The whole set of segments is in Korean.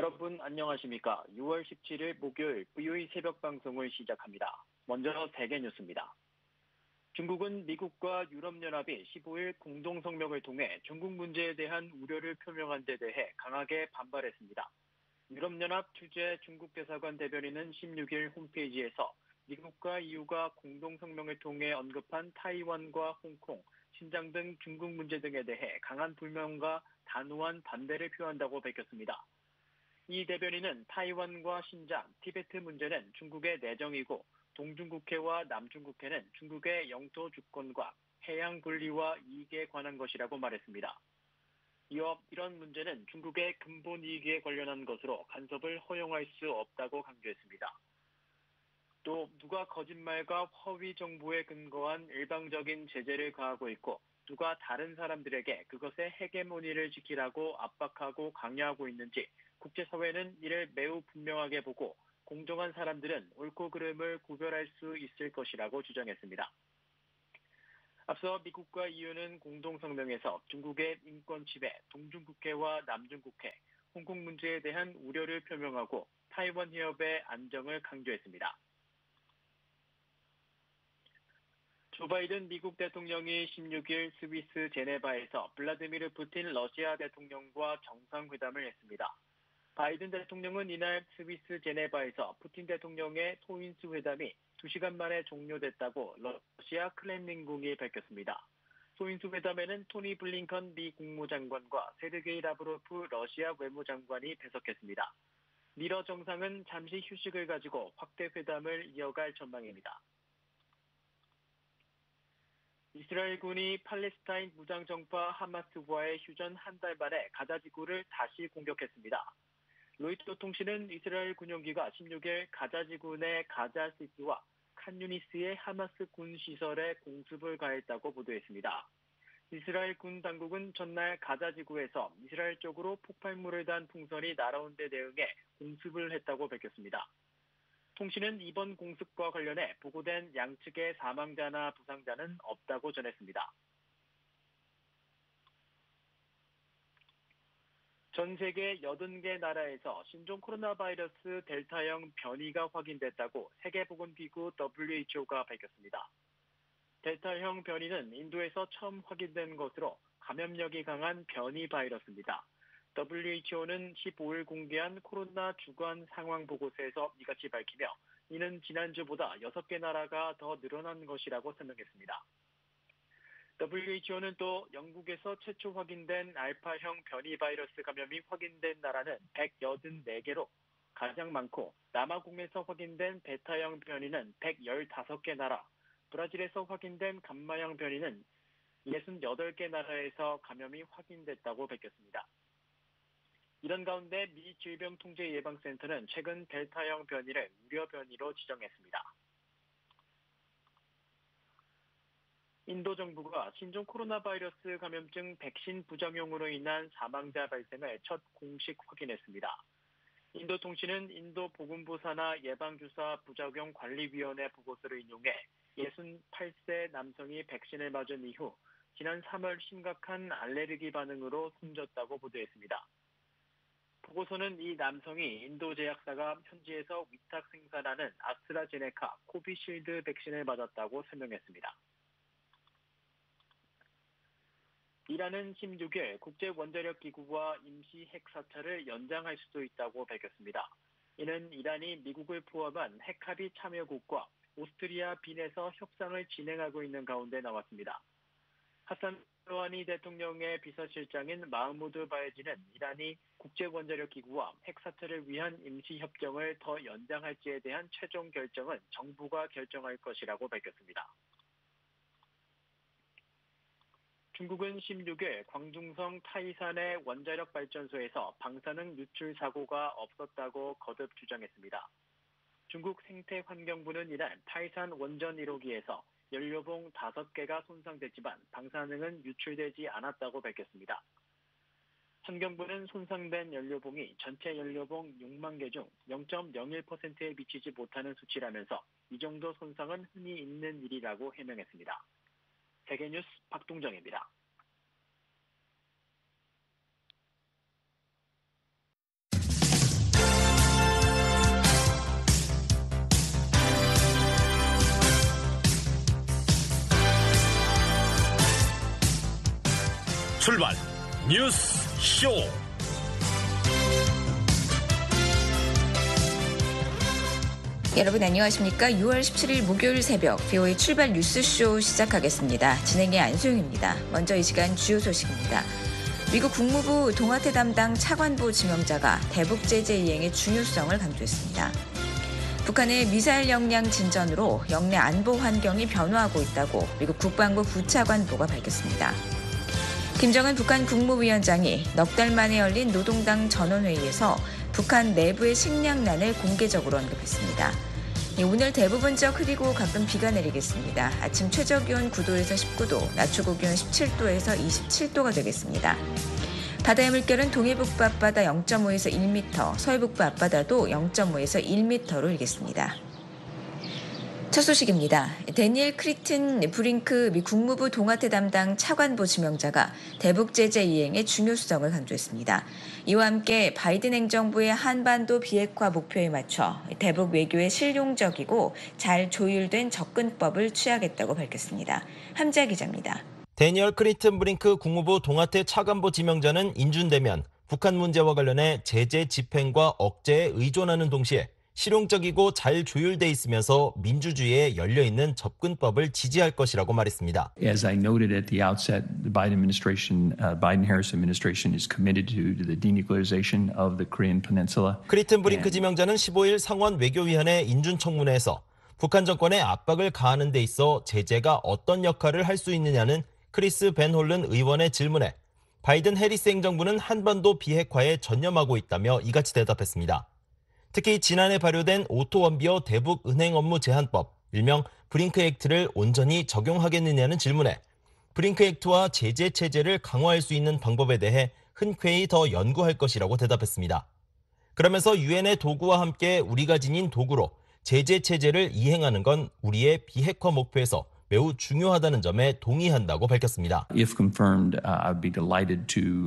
여러분 안녕하십니까? 6월 17일 목요일 VOE 새벽 방송을 시작합니다. 먼저 세계 뉴스입니다. 중국은 미국과 유럽연합이 15일 공동성명을 통해 중국 문제에 대한 우려를 표명한 데 대해 강하게 반발했습니다. 유럽연합 주재 중국대사관 대변인은 16일 홈페이지에서 미국과 EU가 공동성명을 통해 언급한 타이완과 홍콩, 신장 등 중국 문제 등에 대해 강한 불만과 단호한 반대를 표한다고 밝혔습니다. 이 대변인은 타이완과 신장, 티베트 문제는 중국의 내정이고 동중국해와 남중국해는 중국의 영토 주권과 해양 분리와 이익에 관한 것이라고 말했습니다. 이어 이런 문제는 중국의 근본 이익에 관련한 것으로 간섭을 허용할 수 없다고 강조했습니다. 또 누가 거짓말과 허위 정보에 근거한 일방적인 제재를 가하고 있고 누가 다른 사람들에게 그것의 헤게모니를 지키라고 압박하고 강요하고 있는지 국제사회는 이를 매우 분명하게 보고 공정한 사람들은 옳고 그름을 구별할 수 있을 것이라고 주장했습니다. 앞서 미국과 EU는 공동성명에서 중국의 인권 침해, 동중국해와 남중국해, 홍콩 문제에 대한 우려를 표명하고 타이완 해협의 안정을 강조했습니다. 조 바이든 미국 대통령이 16일 스위스 제네바에서 블라디미르 푸틴 러시아 대통령과 정상회담을 했습니다. 바이든 대통령은 이날 스위스 제네바에서 푸틴 대통령의 소인수 회담이 2시간 만에 종료됐다고 러시아 크렘린궁이 밝혔습니다. 소인수 회담에는 토니 블링컨 미 국무장관과 세르게이 라브로프 러시아 외무장관이 배석했습니다. 미러 정상은 잠시 휴식을 가지고 확대 회담을 이어갈 전망입니다. 이스라엘군이 팔레스타인 무장정파 하마스와의 휴전 한 달 만에 가자 지구를 다시 공격했습니다. 로이터 통신은 이스라엘 군용기가 16일 가자 지구 내 가자시티와 칸유니스의 하마스 군 시설에 공습을 가했다고 보도했습니다. 이스라엘 군 당국은 전날 가자 지구에서 이스라엘 쪽으로 폭발물을 단 풍선이 날아온 데 대응해 공습을 했다고 밝혔습니다. 통신은 이번 공습과 관련해 보고된 양측의 사망자나 부상자는 없다고 전했습니다. 전 세계 80개 나라에서 신종 코로나 바이러스 델타형 변이가 확인됐다고 세계보건기구 WHO가 밝혔습니다. 델타형 변이는 인도에서 처음 확인된 것으로 감염력이 강한 변이 바이러스입니다. WHO는 15일 공개한 코로나 주간 상황 보고서에서 이같이 밝히며 이는 지난주보다 6개 나라가 더 늘어난 것이라고 설명했습니다. WHO는 또 영국에서 최초 확인된 알파형 변이 바이러스 감염이 확인된 나라는 184개로 가장 많고 남아공에서 확인된 베타형 변이는 115개 나라, 브라질에서 확인된 감마형 변이는 68개 나라에서 감염이 확인됐다고 밝혔습니다. 이런 가운데 미 질병통제예방센터는 최근 델타형 변이를 우려 변이로 지정했습니다. 인도 정부가 신종 코로나 바이러스 감염증 백신 부작용으로 인한 사망자 발생을 첫 공식 확인했습니다. 인도 통신은 인도 보건부 산하 예방주사 부작용 관리위원회 보고서를 인용해 68세 남성이 백신을 맞은 이후 지난 3월 심각한 알레르기 반응으로 숨졌다고 보도했습니다. 보고서는 이 남성이 인도 제약사가 현지에서 위탁 생산하는 아스트라제네카 코비실드 백신을 맞았다고 설명했습니다. 이란은 16일 국제원자력기구와 임시 핵사찰을 연장할 수도 있다고 밝혔습니다. 이는 이란이 미국을 포함한 핵합의 참여국과 오스트리아 빈에서 협상을 진행하고 있는 가운데 나왔습니다. 하산 로하니 대통령의 비서실장인 마흐무드 바에지는 이란이 국제원자력기구와 핵사찰을 위한 임시협정을 더 연장할지에 대한 최종 결정은 정부가 결정할 것이라고 밝혔습니다. 중국은 16일 광둥성 타이산의 원자력 발전소에서 방사능 유출 사고가 없었다고 거듭 주장했습니다. 중국 생태환경부는 이날 타이산 원전 1호기에서 연료봉 5개가 손상됐지만 방사능은 유출되지 않았다고 밝혔습니다. 환경부는 손상된 연료봉이 전체 연료봉 6만 개 중 0.01%에 미치지 못하는 수치라면서 이 정도 손상은 흔히 있는 일이라고 해명했습니다. 세계뉴스 박동정입니다. 출발 뉴스 쇼. 여러분 안녕하십니까? 6월 17일 목요일 새벽 BOA 출발 뉴스쇼 시작하겠습니다. 진행의 안소영입니다. 먼저 이 시간 주요 소식입니다. 미국 국무부 동아태 담당 차관보 지명자가 대북 제재 이행의 중요성을 강조했습니다. 북한의 미사일 역량 진전으로 영내 안보 환경이 변화하고 있다고 미국 국방부 부차관보가 밝혔습니다. 김정은 북한 국무위원장이 넉 달 만에 열린 노동당 전원회의에서 북한 내부의 식량난을 공개적으로 언급했습니다. 오늘 대부분 지역 흐리고 가끔 비가 내리겠습니다. 아침 최저기온 9도에서 19도, 낮 최고기온 17도에서 27도가 되겠습니다. 바다의 물결은 동해북부 앞바다 0.5에서 1m, 서해북부 앞바다도 0.5에서 1m로 일겠습니다. 첫 소식입니다. 데니엘 크리튼 브링크 미 국무부 동아태 담당 차관보 지명자가 대북 제재 이행의 중요성을 강조했습니다. 이와 함께 바이든 행정부의 한반도 비핵화 목표에 맞춰 대북 외교에 실용적이고 잘 조율된 접근법을 취하겠다고 밝혔습니다. 함자 기자입니다. 데니얼 크리튼 브링크 국무부 동아태 차관보 지명자는 인준되면 북한 문제와 관련해 제재 집행과 억제에 의존하는 동시에 실용적이고 잘 조율돼 있으면서 민주주의에 열려있는 접근법을 지지할 것이라고 말했습니다. As I noted at the outset, the Biden-Harris administration is committed to the denuclearization of the Korean Peninsula. 크리튼 브링크 지명자는 15일 상원 외교위원회 인준청문회에서 북한 정권에 압박을 가하는 데 있어 제재가 어떤 역할을 할 수 있느냐는 크리스 벤 홀른 의원의 질문에 바이든 해리스 행정부는 한반도 비핵화에 전념하고 있다며 이같이 대답했습니다. 특히 지난해 발효된 오토 원비어 대북 은행 업무 제한법, 일명 브링크 액트를 온전히 적용하겠느냐는 질문에 브링크 액트와 제재 체제를 강화할 수 있는 방법에 대해 흔쾌히 더 연구할 것이라고 대답했습니다. 그러면서 유엔의 도구와 함께 우리가 지닌 도구로 제재 체제를 이행하는 건 우리의 비핵화 목표에서 매우 중요하다는 점에 동의한다고 밝혔습니다. If confirmed, I'd be delighted to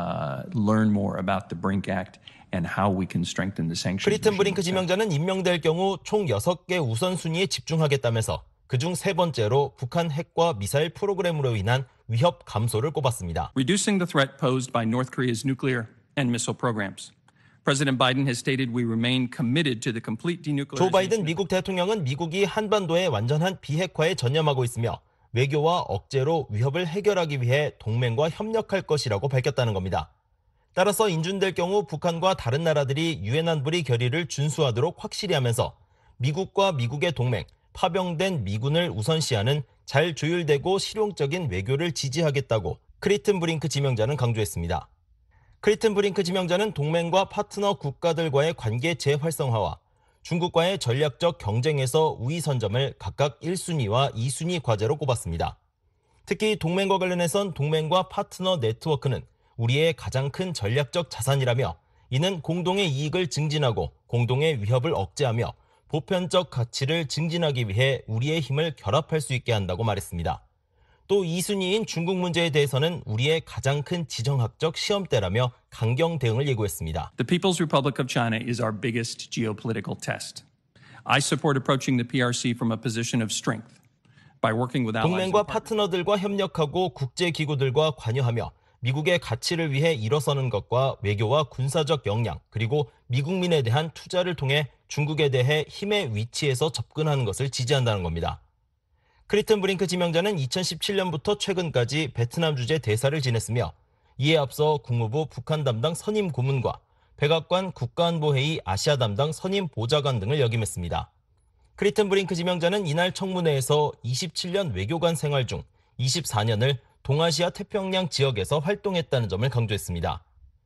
learn more about the Brink Act and how we can strengthen the sanctions. 크리튼 브링크 지명자는 임명될 경우 총 6개 우선순위에 집중하겠다면서 그중 3번째로 북한 핵과 미사일 프로그램으로 인한 위협 감소를 꼽았습니다. Reducing the threat posed by North Korea's nuclear and missile programs. President Biden has stated we remain committed to the complete denuclearization. 조 바이든 미국 대통령은 미국이 한반도의 완전한 비핵화에 전념하고 있으며 외교와 억제로 위협을 해결하기 위해 동맹과 협력할 것이라고 밝혔다는 겁니다. 따라서 인준될 경우 북한과 다른 나라들이 유엔 안보리 결의를 준수하도록 확실히 하면서 미국과 미국의 동맹, 파병된 미군을 우선시하는 잘 조율되고 실용적인 외교를 지지하겠다고 크리튼 브링크 지명자는 강조했습니다. 크리튼 브링크 지명자는 동맹과 파트너 국가들과의 관계 재활성화와 중국과의 전략적 경쟁에서 우위 선점을 각각 1순위와 2순위 과제로 꼽았습니다. 특히 동맹과 관련해선 동맹과 파트너 네트워크는 우리의 가장 큰 전략적 자산이라며 이는 공동의 이익을 증진하고 공동의 위협을 억제하며 보편적 가치를 증진하기 위해 우리의 힘을 결합할 수 있게 한다고 말했습니다. 또 2순위인 중국 문제에 대해서는 우리의 가장 큰 지정학적 시험대라며 강경 대응을 예고했습니다. The People's Republic of China is our biggest geopolitical test. I support approaching the PRC from a position of strength by working with allies. 동맹과 파트너들과 협력하고 국제기구들과 관여하며 미국의 가치를 위해 일어서는 것과 외교와 군사적 역량 그리고 미국민에 대한 투자를 통해 중국에 대해 힘의 위치에서 접근하는 것을 지지한다는 겁니다. 크리튼 브링크 지명자는 2017년부터 최근까지 베트남 주재 대사를 지냈으며 이에 앞서 국무부 북한 담당 선임 고문과 백악관 국가안보회의 아시아 담당 선임 보좌관 등을 역임했습니다. 크리튼 브링크 지명자는 이날 청문회에서 27년 외교관 생활 중 24년을 동아시아 태평양 지역에서 활동했다는 점을 강조했습니다.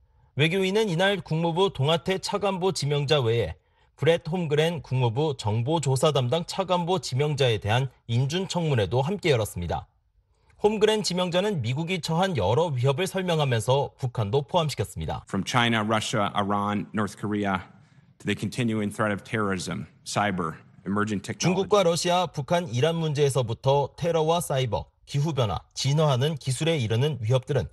외교위는 이날 국무부 동아태 차관보 지명자 외에 브렛 홈그랜 국무부 정보조사 담당 차관보 지명자에 대한 인준 청문회도 함께 열었습니다. 홈그랜 지명자는 미국이 처한 여러 위협을 설명하면서 북한도 포함시켰습니다. From China, Russia, Iran, North Korea to the continuing threat of terrorism, cyber, emerging technology. 중국과 러시아, 북한, 이란 문제에서부터 테러와 사이버, 기후변화, 진화하는 기술에 이르는 위협들은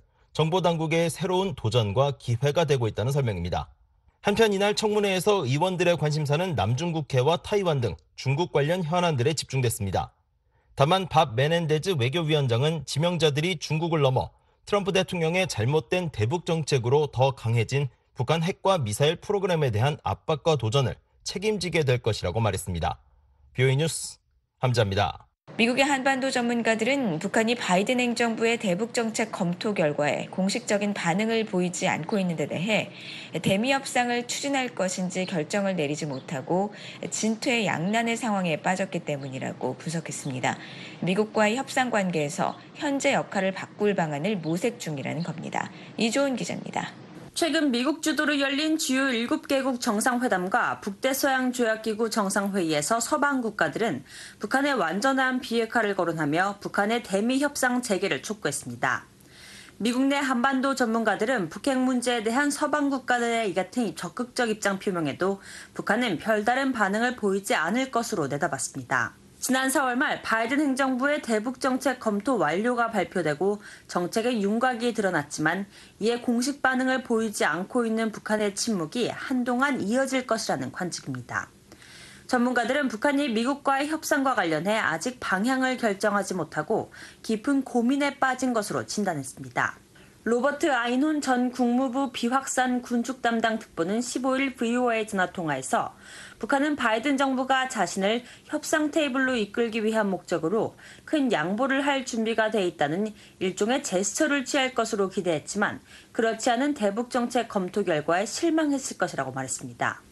정보당국의 새로운 도전과 기회가 되고 있다는 설명입니다. 한편 이날 청문회에서 의원들의 관심사는 남중국해와 타이완 등 중국 관련 현안들에 집중됐습니다. 다만 밥 메넨데즈 외교위원장은 지명자들이 중국을 넘어 트럼프 대통령의 잘못된 대북 정책으로 더 강해진 북한 핵과 미사일 프로그램에 대한 압박과 도전을 책임지게 될 것이라고 말했습니다. BOA 뉴스 함자입니다. 미국의 한반도 전문가들은 북한이 바이든 행정부의 대북 정책 검토 결과에 공식적인 반응을 보이지 않고 있는 데 대해 대미 협상을 추진할 것인지 결정을 내리지 못하고 진퇴 양난의 상황에 빠졌기 때문이라고 분석했습니다. 미국과의 협상 관계에서 현재 역할을 바꿀 방안을 모색 중이라는 겁니다. 이조은 기자입니다. 최근 미국 주도로 열린 주요 7개국 정상회담과 북대서양조약기구 정상회의에서 서방 국가들은 북한의 완전한 비핵화를 거론하며 북한의 대미 협상 재개를 촉구했습니다. 미국 내 한반도 전문가들은 북핵 문제에 대한 서방 국가들의 이 같은 적극적 입장 표명에도 북한은 별다른 반응을 보이지 않을 것으로 내다봤습니다. 지난 4월 말 바이든 행정부의 대북 정책 검토 완료가 발표되고 정책의 윤곽이 드러났지만 이에 공식 반응을 보이지 않고 있는 북한의 침묵이 한동안 이어질 것이라는 관측입니다. 전문가들은 북한이 미국과의 협상과 관련해 아직 방향을 결정하지 못하고 깊은 고민에 빠진 것으로 진단했습니다. 로버트 아인혼 전 국무부 비확산 군축 담당 특보는 15일 VOA 전화통화에서 북한은 바이든 정부가 자신을 협상 테이블로 이끌기 위한 목적으로 큰 양보를 할 준비가 돼 있다는 일종의 제스처를 취할 것으로 기대했지만 그렇지 않은 대북 정책 검토 결과에 실망했을 것이라고 말했습니다.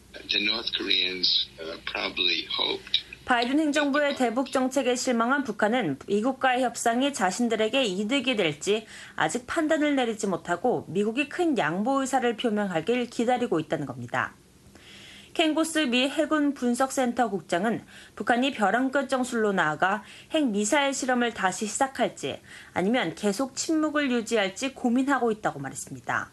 바이든 행정부의 대북 정책에 실망한 북한은 미국과의 협상이 자신들에게 이득이 될지 아직 판단을 내리지 못하고 미국이 큰 양보 의사를 표명하길 기다리고 있다는 겁니다. 켄 고스 미 해군 분석센터 국장은 북한이 벼랑 끝 정술로 나아가 핵 미사일 실험을 다시 시작할지 아니면 계속 침묵을 유지할지 고민하고 있다고 말했습니다.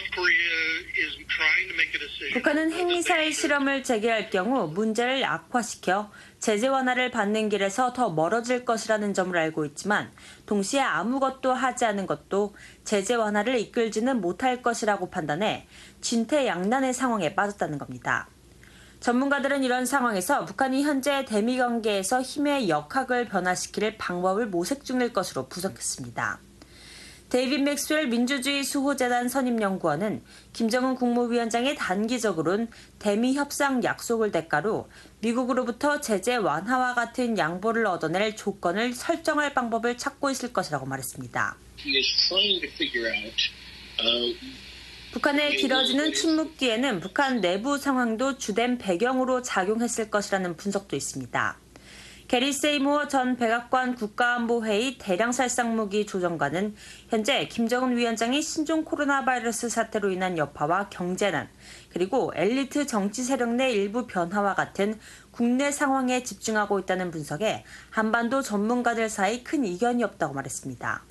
북한은 핵미사일 실험을 재개할 경우 문제를 악화시켜 제재 완화를 받는 길에서 더 멀어질 것이라는 점을 알고 있지만 동시에 아무것도 하지 않은 것도 제재 완화를 이끌지는 못할 것이라고 판단해 진퇴양난의 상황에 빠졌다는 겁니다. 전문가들은 이런 상황에서 북한이 현재 대미 관계에서 힘의 역학을 변화시킬 방법을 모색 중일 것으로 분석했습니다. 데이빗 맥스웰 민주주의 수호재단 선임연구원은 김정은 국무위원장이 단기적으로는 대미 협상 약속을 대가로 미국으로부터 제재 완화와 같은 양보를 얻어낼 조건을 설정할 방법을 찾고 있을 것이라고 말했습니다. 북한의 길어지는 침묵 뒤에는 북한 내부 상황도 주된 배경으로 작용했을 것이라는 분석도 있습니다. 게리 세이모어 전 백악관 국가안보회의 대량살상무기 조정관은 현재 김정은 위원장이 신종 코로나 바이러스 사태로 인한 여파와 경제난, 그리고 엘리트 정치 세력 내 일부 변화와 같은 국내 상황에 집중하고 있다는 분석에 한반도 전문가들 사이 큰 이견이 없다고 말했습니다.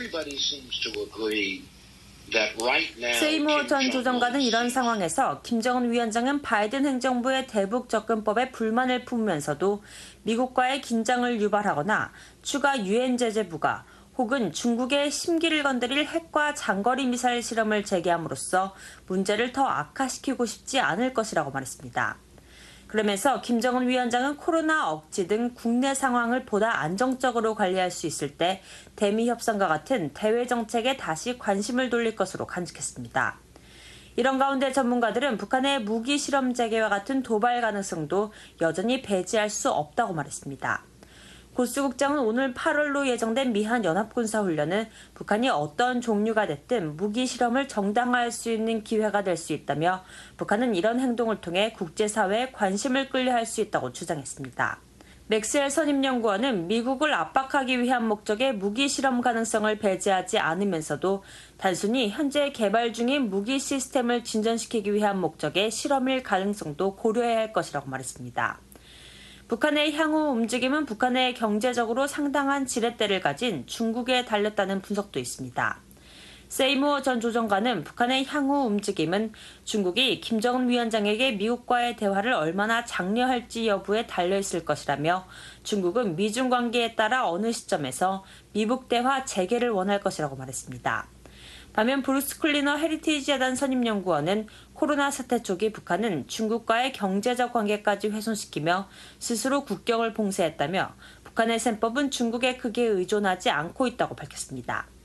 세이모어 전 조정관은 이런 상황에서 김정은 위원장은 바이든 행정부의 대북 접근법에 불만을 품으면서도 미국과의 긴장을 유발하거나 추가 유엔 제재 부과 혹은 중국의 심기를 건드릴 핵과 장거리 미사일 실험을 재개함으로써 문제를 더 악화시키고 싶지 않을 것이라고 말했습니다. 그러면서 김정은 위원장은 코로나 억지 등 국내 상황을 보다 안정적으로 관리할 수 있을 때 대미 협상과 같은 대외 정책에 다시 관심을 돌릴 것으로 간직했습니다. 이런 가운데 전문가들은 북한의 무기 실험 재개와 같은 도발 가능성도 여전히 배제할 수 없다고 말했습니다. 고스 국장은 오늘 8월로 예정된 미한 연합군사훈련은 북한이 어떤 종류가 됐든 무기 실험을 정당화할 수 있는 기회가 될 수 있다며 북한은 이런 행동을 통해 국제사회에 관심을 끌려 할 수 있다고 주장했습니다. 맥스웰 선임연구원은 미국을 압박하기 위한 목적의 무기 실험 가능성을 배제하지 않으면서도 단순히 현재 개발 중인 무기 시스템을 진전시키기 위한 목적의 실험일 가능성도 고려해야 할 것이라고 말했습니다. 북한의 향후 움직임은 북한의 경제적으로 상당한 지렛대를 가진 중국에 달렸다는 분석도 있습니다. 세이모어 전 조정관은 북한의 향후 움직임은 중국이 김정은 위원장에게 미국과의 대화를 얼마나 장려할지 여부에 달려있을 것이라며 중국은 미중 관계에 따라 어느 시점에서 미북 대화 재개를 원할 것이라고 말했습니다. 반면 브루스 클리너 헤리티지 재단 선임연구원은 코로나 사태 초기 북한은 중국과의 경제적 관계까지 훼손시키며 스스로 국경을 봉쇄했다며 북한의 셈법은 중국에 크게 의존하지 않고 있다고 밝혔습니다.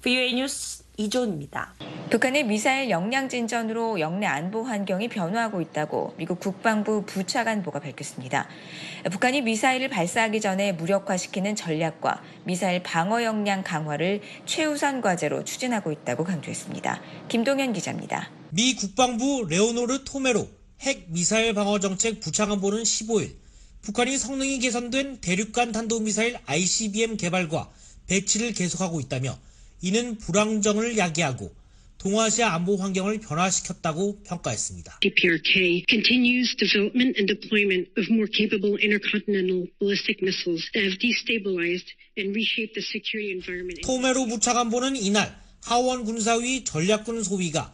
VOA 뉴스 이조은입니다. 북한의 미사일 역량 진전으로 영내 안보 환경이 변화하고 있다고 미국 국방부 부차관보가 밝혔습니다. 북한이 미사일을 발사하기 전에 무력화시키는 전략과 미사일 방어 역량 강화를 최우선 과제로 추진하고 있다고 강조했습니다. 김동현 기자입니다. 미 국방부 레오노르 토메로 핵 미사일 방어 정책 부차관보는 15일 북한이 성능이 개선된 대륙간 탄도미사일 ICBM 개발과 배치를 계속하고 있다며 이는 불안정을 야기하고 동아시아 안보 환경을 변화시켰다고 평가했습니다. DPRK continues development and deployment of more capable intercontinental ballistic missiles that have destabilized and reshaped the security environment. 토메로 부차관보는 이날 하원 군사위 전략군 소위가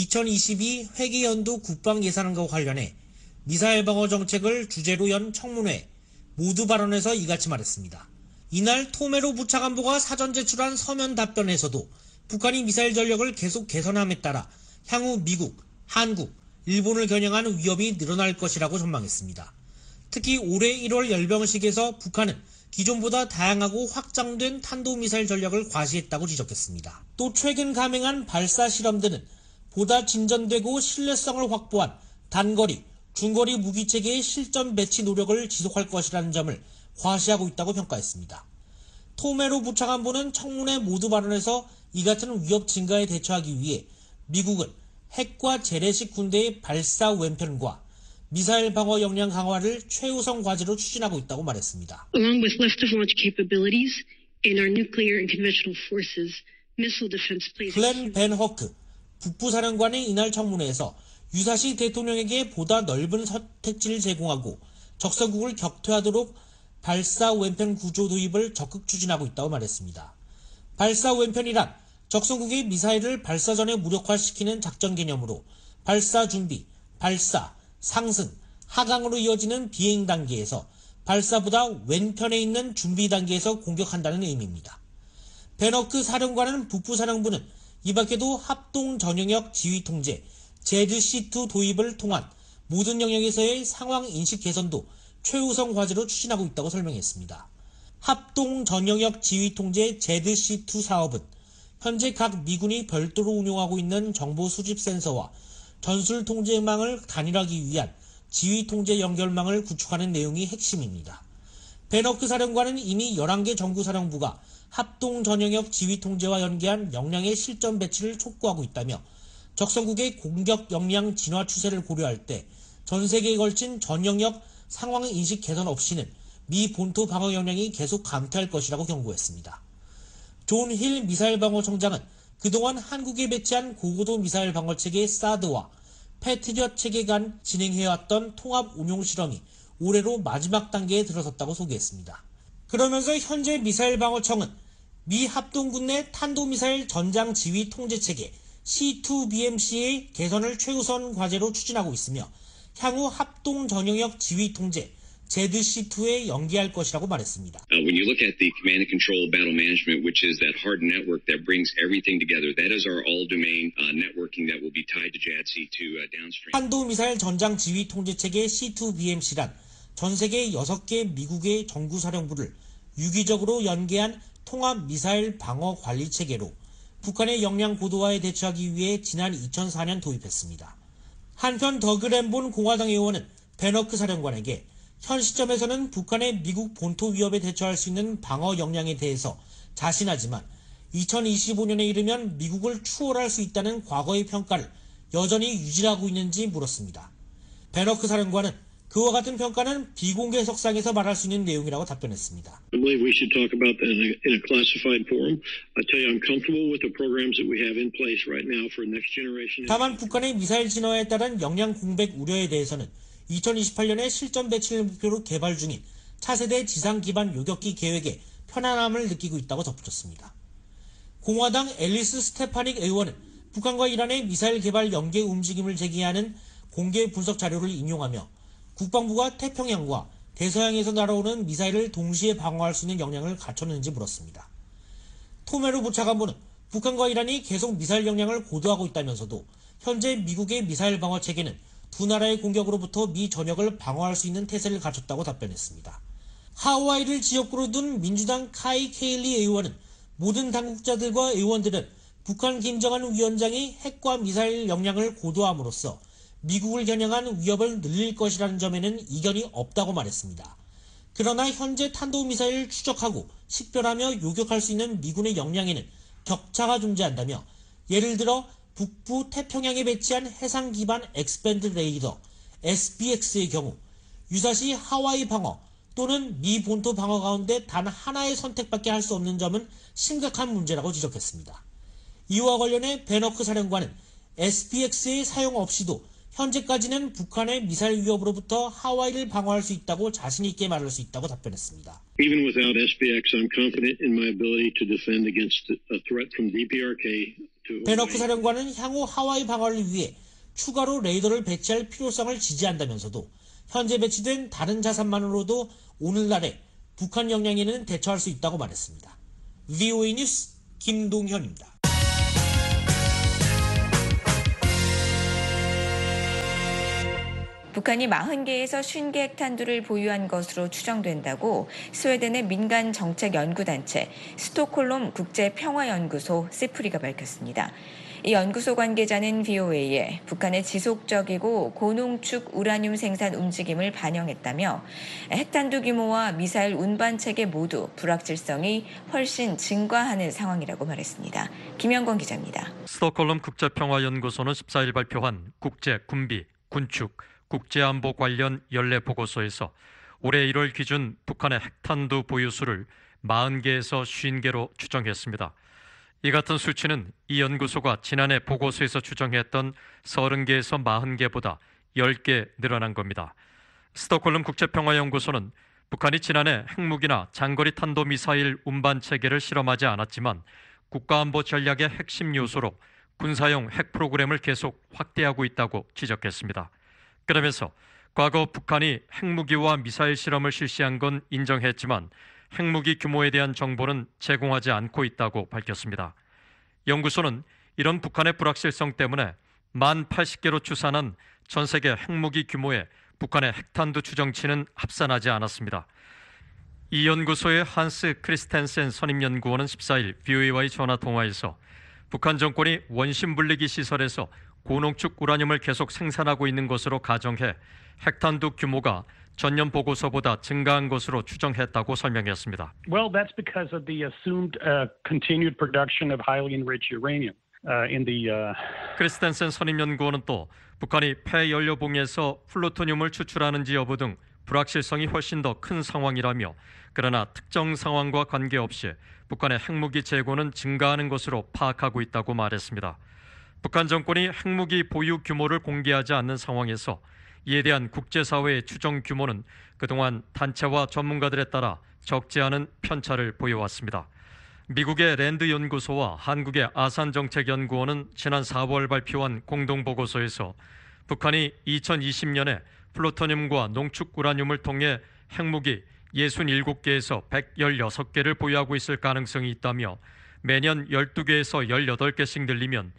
2022 회계연도 국방 예산안과 관련해 미사일 방어 정책을 주제로 연 청문회 모두 발언에서 이같이 말했습니다. 이날 토메로 부차관보가 사전 제출한 서면 답변에서도 북한이 미사일 전력을 계속 개선함에 따라 향후 미국, 한국, 일본을 겨냥한 위협이 늘어날 것이라고 전망했습니다. 특히 올해 1월 열병식에서 북한은 기존보다 다양하고 확장된 탄도미사일 전력을 과시했다고 지적했습니다. 또 최근 감행한 발사 실험들은 보다 진전되고 신뢰성을 확보한 단거리, 중거리 무기체계의 실전 배치 노력을 지속할 것이라는 점을 과시하고 있다고 평가했습니다. 토메로 부차관보는 청문회 모두 발언에서 이 같은 위협 증가에 대처하기 위해 미국은 핵과 재래식 군대의 발사 왼편과 미사일 방어 역량 강화를 최우선 과제로 추진하고 있다고 말했습니다. Along with lift-of-launch capabilities in our nuclear and conventional forces, missile defense plays 플랜 벤 허크 북부사령관이 이날 청문회에서 유사시 대통령에게 보다 넓은 선택지를 제공하고 적성국을 격퇴하도록 발사 왼편 구조 도입을 적극 추진하고 있다고 말했습니다. 발사 왼편이란 적성국의 미사일을 발사 전에 무력화시키는 작전 개념으로 발사 준비, 발사, 상승, 하강으로 이어지는 비행 단계에서 발사보다 왼편에 있는 준비 단계에서 공격한다는 의미입니다. 베너크 사령관은 북부사령부는 이 밖에도 합동 전영역 지휘 통제, ZC2 도입을 통한 모든 영역에서의 상황 인식 개선도 최우선 과제로 추진하고 있다고 설명했습니다. 합동 전영역 지휘 통제 ZC2 사업은 현재 각 미군이 별도로 운용하고 있는 정보 수집 센서와 전술 통제망을 단일화하기 위한 지휘 통제 연결망을 구축하는 내용이 핵심입니다. 베너크 사령관은 이미 11개 정부사령부가 합동 전영역 지휘 통제와 연계한 역량의 실전 배치를 촉구하고 있다며 적성국의 공격 역량 진화 추세를 고려할 때 전 세계에 걸친 전 영역 상황 인식 개선 없이는 미 본토 방어 역량이 계속 감퇴할 것이라고 경고했습니다. 존 힐 미사일 방어 청장은 그동안 한국에 배치한 고고도 미사일 방어 체계 사드와 패트리엇 체계 간 진행해왔던 통합 운용 실험이 올해로 마지막 단계에 들어섰다고 소개했습니다. 그러면서 현재 미사일 방어청은 미 합동군 내 탄도미사일 전장 지휘 통제 체계 C2BMC의 개선을 최우선 과제로 추진하고 있으며 향후 합동 전영역 지휘 통제 ZC2에 연계할 것이라고 말했습니다. When you look at the command and control battle management, which is that hard network that brings everything together, that is our all-domain networking that will be tied to JADC2 downstream. 탄도미사일 전장 지휘 통제 체계 C2BMC란 전 세계 6개 미국의 정구사령부를 유기적으로 연계한 통합 미사일 방어 관리 체계로 북한의 역량 고도화에 대처하기 위해 지난 2004년 도입했습니다. 한편 더그 램본 공화당 의원은 베너크 사령관에게 현 시점에서는 북한의 미국 본토 위협에 대처할 수 있는 방어 역량에 대해서 자신하지만 2025년에 이르면 미국을 추월할 수 있다는 과거의 평가를 여전히 유지하고 있는지 물었습니다. 베너크 사령관은 그와 같은 평가는 비공개 석상에서 말할 수 있는 내용이라고 답변했습니다. I believe we should talk about that in a classified forum. I tell you, I'm comfortable with the programs that we have in place right now for next generation. 다만 북한의 미사일 진화에 따른 역량 공백 우려에 대해서는 2028년에 실전 배치를 목표로 개발 중인 차세대 지상 기반 요격기 계획에 편안함을 느끼고 있다고 덧붙였습니다. 공화당 앨리스 스테파닉 의원은 북한과 이란의 미사일 개발 연계 움직임을 제기하는 공개 분석 자료를 인용하며 국방부가 태평양과 대서양에서 날아오는 미사일을 동시에 방어할 수 있는 역량을 갖췄는지 물었습니다. 토메로 부차관보는 북한과 이란이 계속 미사일 역량을 고도하고 있다면서도 현재 미국의 미사일 방어 체계는 두 나라의 공격으로부터 미 전역을 방어할 수 있는 태세를 갖췄다고 답변했습니다. 하와이를 지역구로 둔 민주당 카이 케일리 의원은 모든 당국자들과 의원들은 북한 김정은 위원장이 핵과 미사일 역량을 고도함으로써 미국을 겨냥한 위협을 늘릴 것이라는 점에는 이견이 없다고 말했습니다. 그러나 현재 탄도미사일을 추적하고 식별하며 요격할 수 있는 미군의 역량에는 격차가 존재한다며 예를 들어 북부 태평양에 배치한 해상 기반 엑스밴드 레이더 SBX의 경우 유사시 하와이 방어 또는 미 본토 방어 가운데 단 하나의 선택밖에 할 수 없는 점은 심각한 문제라고 지적했습니다. 이와 관련해 베너크 사령관은 SBX의 사용 없이도 현재까지는 북한의 미사일 위협으로부터 하와이를 방어할 수 있다고 자신 있게 말할 수 있다고 답변했습니다. Even without SBX, I'm confident in my ability to defend against a threat from DPRK to 베너크 사령관은 향후 하와이 방어를 위해 추가로 레이더를 배치할 필요성을 지지한다면서도 현재 배치된 다른 자산만으로도 오늘날에 북한 역량에는 대처할 수 있다고 말했습니다. VOA 뉴스 김동현입니다. 북한이 40개에서 50개 핵탄두를 보유한 것으로 추정된다고 스웨덴의 민간 정책 연구단체 스톡홀름 국제평화연구소 세프리가 밝혔습니다. 이 연구소 관계자는 VOA에 북한의 지속적이고 고농축 우라늄 생산 움직임을 반영했다며 핵탄두 규모와 미사일 운반 체계 모두 불확실성이 훨씬 증가하는 상황이라고 말했습니다. 김영건 기자입니다. 스톡홀름 국제평화연구소는 14일 발표한 국제 군비, 군축, 국제안보 관련 연례 보고서에서 올해 1월 기준 북한의 핵탄두 보유수를 40개에서 50개로 추정했습니다. 이 같은 수치는 이 연구소가 지난해 보고서에서 추정했던 30개에서 40개보다 10개 늘어난 겁니다. 스톡홀름 국제평화연구소는 북한이 지난해 핵무기나 장거리 탄도미사일 운반 체계를 실험하지 않았지만 국가안보 전략의 핵심 요소로 군사용 핵 프로그램을 계속 확대하고 있다고 지적했습니다. 그러면서 과거 북한이 핵무기와 미사일 실험을 실시한 건 인정했지만 핵무기 규모에 대한 정보는 제공하지 않고 있다고 밝혔습니다. 연구소는 이런 북한의 불확실성 때문에 만 80개로 추산한 전 세계 핵무기 규모의 북한의 핵탄두 추정치는 합산하지 않았습니다. 이 연구소의 한스 크리스텐센 선임연구원은 14일 VOA와의 전화통화에서 북한 정권이 원심분리기 시설에서 고농축 우라늄을 계속 생산하고 있는 것으로 가정해 핵탄두 규모가 전년 보고서보다 증가한 것으로 추정했다고 설명했습니다. Well, that's because of the assumed continued production of highly enriched uranium in the. 크리스텐센 선임연구원은 또 북한이 폐연료봉에서 플루토늄을 추출하는지 여부 등 불확실성이 훨씬 더 큰 상황이라며 그러나 특정 상황과 관계없이 북한의 핵무기 재고는 증가하는 것으로 파악하고 있다고 말했습니다. 북한 정권이 핵무기 보유 규모를 공개하지 않는 상황에서 이에 대한 국제사회의 추정 규모는 그동안 단체와 전문가들에 따라 적지 않은 편차를 보여왔습니다. 미국의 랜드 연구소와 한국의 아산정책연구원은 지난 4월 발표한 공동보고서에서 북한이 2020년에 플루토늄과 농축 우라늄을 통해 핵무기 67개에서 116개를 보유하고 있을 가능성이 있다며 매년 12개에서 18개씩 늘리면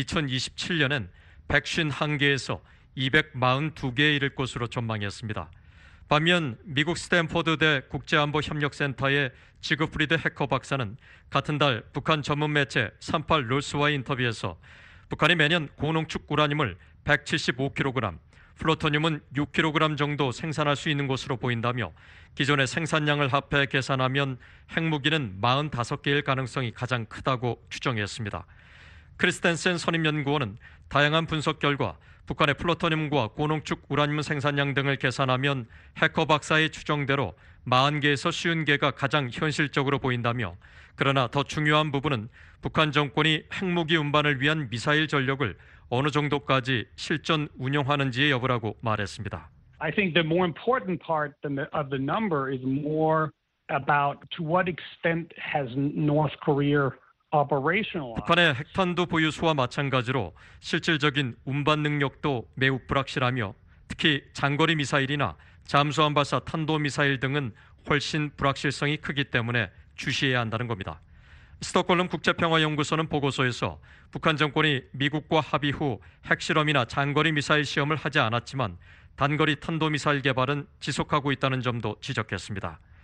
2027년엔 151개에서 242개에 이를 것으로 전망했습니다. 반면 미국 스탠포드대 국제안보협력센터의 지그프리드 해커 박사는 같은 달 북한 전문 매체 38 노스와의 인터뷰에서 북한이 매년 고농축 우라늄을 175kg, 플루토늄은 6kg 정도 생산할 수 있는 것으로 보인다며 기존의 생산량을 합해 계산하면 핵무기는 45개일 가능성이 가장 크다고 추정했습니다. 크리스텐센 선임연구원은 다양한 분석 결과 북한의 플루토늄과 고농축 우라늄 생산량 등을 계산하면 해커 박사의 추정대로 40개에서 50개가 가장 현실적으로 보인다며 그러나 더 중요한 부분은 북한 정권이 핵무기 운반을 위한 미사일 전력을 어느 정도까지 실전 운영하는지의 여부라고 말했습니다. I think the more important part of the number is more about to what extent has North Korea 북한의 핵탄두 보유수와 마찬가지로 실질적인 운반 능력도 매우 불확실하며 특히 장거리 미사일이나 잠수함 발사 탄도미사일 등은 훨씬 불확실성이 크기 때문에 주시해야 한다는 겁니다. 스톡홀름 국제평화연구소는 보고서에서 북한 정권이 미국과 합의 후 핵실험이나 장거리 미사일 시험을 하지 않았지만 단거리 탄도미사일 개발은 지속하고 있다는 점도 지적했습니다.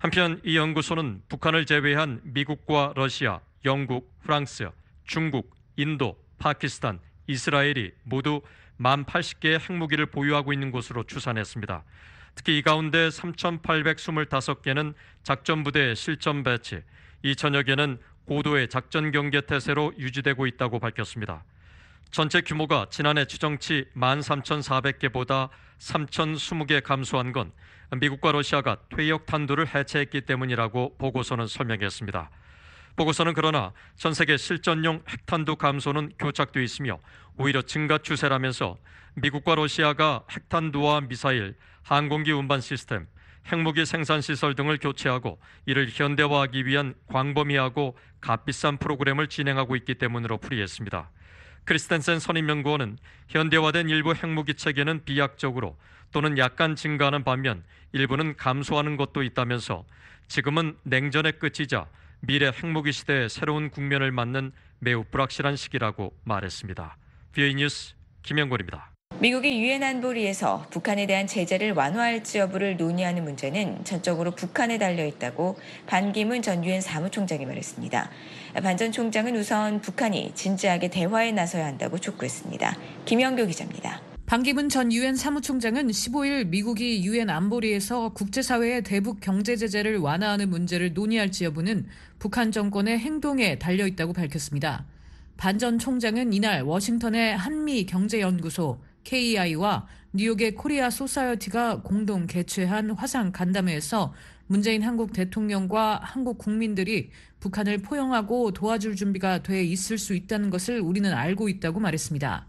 한편 이 연구소는 북한을 제외한 미국과 러시아, 영국, 프랑스, 중국, 인도, 파키스탄, 이스라엘이 모두 1,080개의 핵무기를 보유하고 있는 것으로 추산했습니다. 특히 이 가운데 3,825개는 작전부대의 실전 배치, 2,000여 개는 고도의 작전 경계 태세로 유지되고 있다고 밝혔습니다. 전체 규모가 지난해 추정치 13,400개보다 3,020개 감소한 건 미국과 러시아가 퇴역 탄두를 해체했기 때문이라고 보고서는 설명했습니다. 보고서는 그러나 전 세계 실전용 핵탄두 감소는 교착돼 있으며 오히려 증가 추세라면서 미국과 러시아가 핵탄두와 미사일, 항공기 운반 시스템, 핵무기 생산 시설 등을 교체하고 이를 현대화하기 위한 광범위하고 값비싼 프로그램을 진행하고 있기 때문으로 풀이했습니다. 크리스텐센 선임연구원은 현대화된 일부 핵무기 체계는 비약적으로 또는 약간 증가하는 반면 일부는 감소하는 것도 있다면서 지금은 냉전의 끝이자 미래 핵무기 시대의 새로운 국면을 맞는 매우 불확실한 시기라고 말했습니다. VOA 뉴스 김영권입니다. 미국이 유엔 안보리에서 북한에 대한 제재를 완화할지 여부를 논의하는 문제는 전적으로 북한에 달려있다고 반기문 전 유엔 사무총장이 말했습니다. 반 전 총장은 우선 북한이 진지하게 대화에 나서야 한다고 촉구했습니다. 김영교 기자입니다. 반기문 전 유엔 사무총장은 15일 미국이 유엔 안보리에서 국제사회의 대북 경제 제재를 완화하는 문제를 논의할지 여부는 북한 정권의 행동에 달려있다고 밝혔습니다. 반 전 총장은 이날 워싱턴의 한미경제연구소 KEI와 뉴욕의 코리아 소사이어티가 공동 개최한 화상 간담회에서 문재인 한국 대통령과 한국 국민들이 북한을 포용하고 도와줄 준비가 돼 있을 수 있다는 것을 우리는 알고 있다고 말했습니다.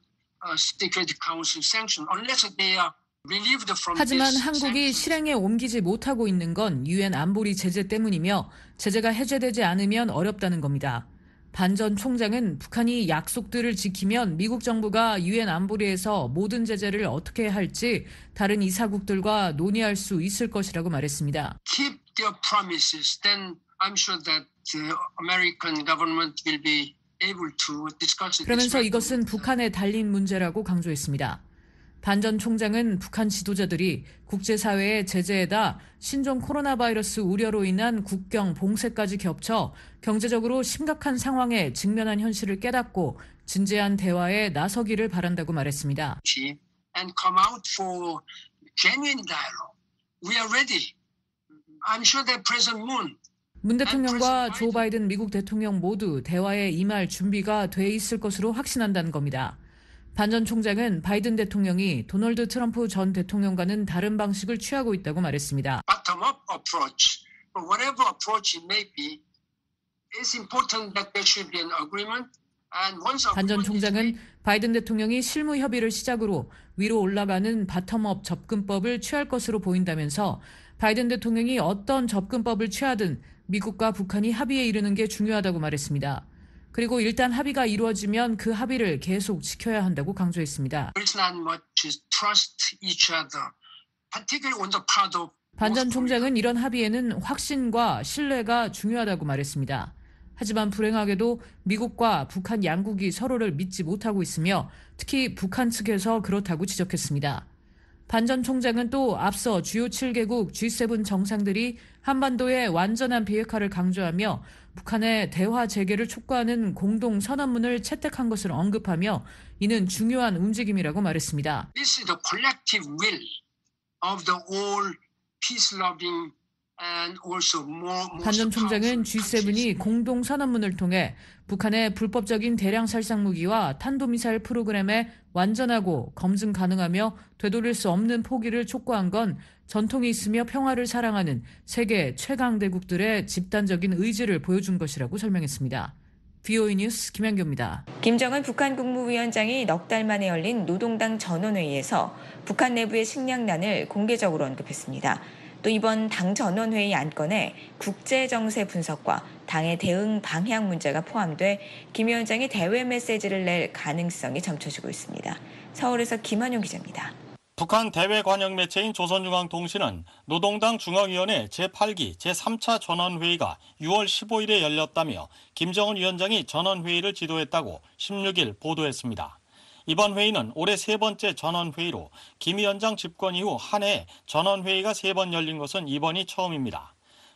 하지만 한국이 실행에 옮기지 못하고 있는 건 유엔 안보리 제재 때문이며 제재가 해제되지 않으면 어렵다는 겁니다. 반 전 총장은 북한이 약속들을 지키면 미국 정부가 유엔 안보리에서 모든 제재를 어떻게 할지 다른 이사국들과 논의할 수 있을 것이라고 말했습니다. Keep their promises, then I'm sure that the American government will be able to discuss it. 그러면서 이것은 북한에 달린 문제라고 강조했습니다. 반 전 총장은 북한 지도자들이 국제사회의 제재에다 신종 코로나 바이러스 우려로 인한 국경 봉쇄까지 겹쳐 경제적으로 심각한 상황에 직면한 현실을 깨닫고 진지한 대화에 나서기를 바란다고 말했습니다. And come out for genuine dialogue. We are ready. I'm sure that President Moon 문 대통령과 조 바이든 미국 대통령 모두 대화에 임할 준비가 돼 있을 것으로 확신한다는 겁니다. 반 전 총장은 바이든 대통령이 도널드 트럼프 전 대통령과는 다른 방식을 취하고 있다고 말했습니다. Bottom-up approach, but whatever approach it may be, it's important that there should be an agreement. 반 전 총장은 바이든 대통령이 실무 협의를 시작으로 위로 올라가는 바텀업 접근법을 취할 것으로 보인다면서 바이든 대통령이 어떤 접근법을 취하든 미국과 북한이 합의에 이르는 게 중요하다고 말했습니다. 그리고 일단 합의가 이루어지면 그 합의를 계속 지켜야 한다고 강조했습니다. 반 전 총장은 이런 합의에는 확신과 신뢰가 중요하다고 말했습니다. 하지만 불행하게도 미국과 북한 양국이 서로를 믿지 못하고 있으며 특히 북한 측에서 그렇다고 지적했습니다. 반 전 총장은 또 앞서 주요 7개국 G7 정상들이 한반도의 완전한 비핵화를 강조하며 북한의 대화 재개를 촉구하는 공동 선언문을 채택한 것을 언급하며 이는 중요한 움직임이라고 말했습니다. This is the collective will of the all peace-loving 반 전 총장은 G7이 공동 선언문을 통해 북한의 불법적인 대량 살상 무기와 탄도미사일 프로그램에 완전하고 검증 가능하며 되돌릴 수 없는 포기를 촉구한 건 전통이 있으며 평화를 사랑하는 세계 최강대국들의 집단적인 의지를 보여준 것이라고 설명했습니다. VOA 뉴스 김현교입니다. 김정은 북한 국무위원장이 넉 달 만에 열린 노동당 전원회의에서 북한 내부의 식량난을 공개적으로 언급했습니다. 또 이번 당 전원회의 안건에 국제정세 분석과 당의 대응 방향 문제가 포함돼 김 위원장이 대외 메시지를 낼 가능성이 점쳐지고 있습니다. 서울에서 김한용 기자입니다. 북한 대외 관영 매체인 조선중앙통신은 노동당 중앙위원회 제8기 제3차 전원회의가 6월 15일에 열렸다며 김정은 위원장이 전원회의를 지도했다고 16일 보도했습니다. 이번 회의는 올해 세 번째 전원회의로 김 위원장 집권 이후 한 해 전원회의가 3번 열린 것은 이번이 처음입니다.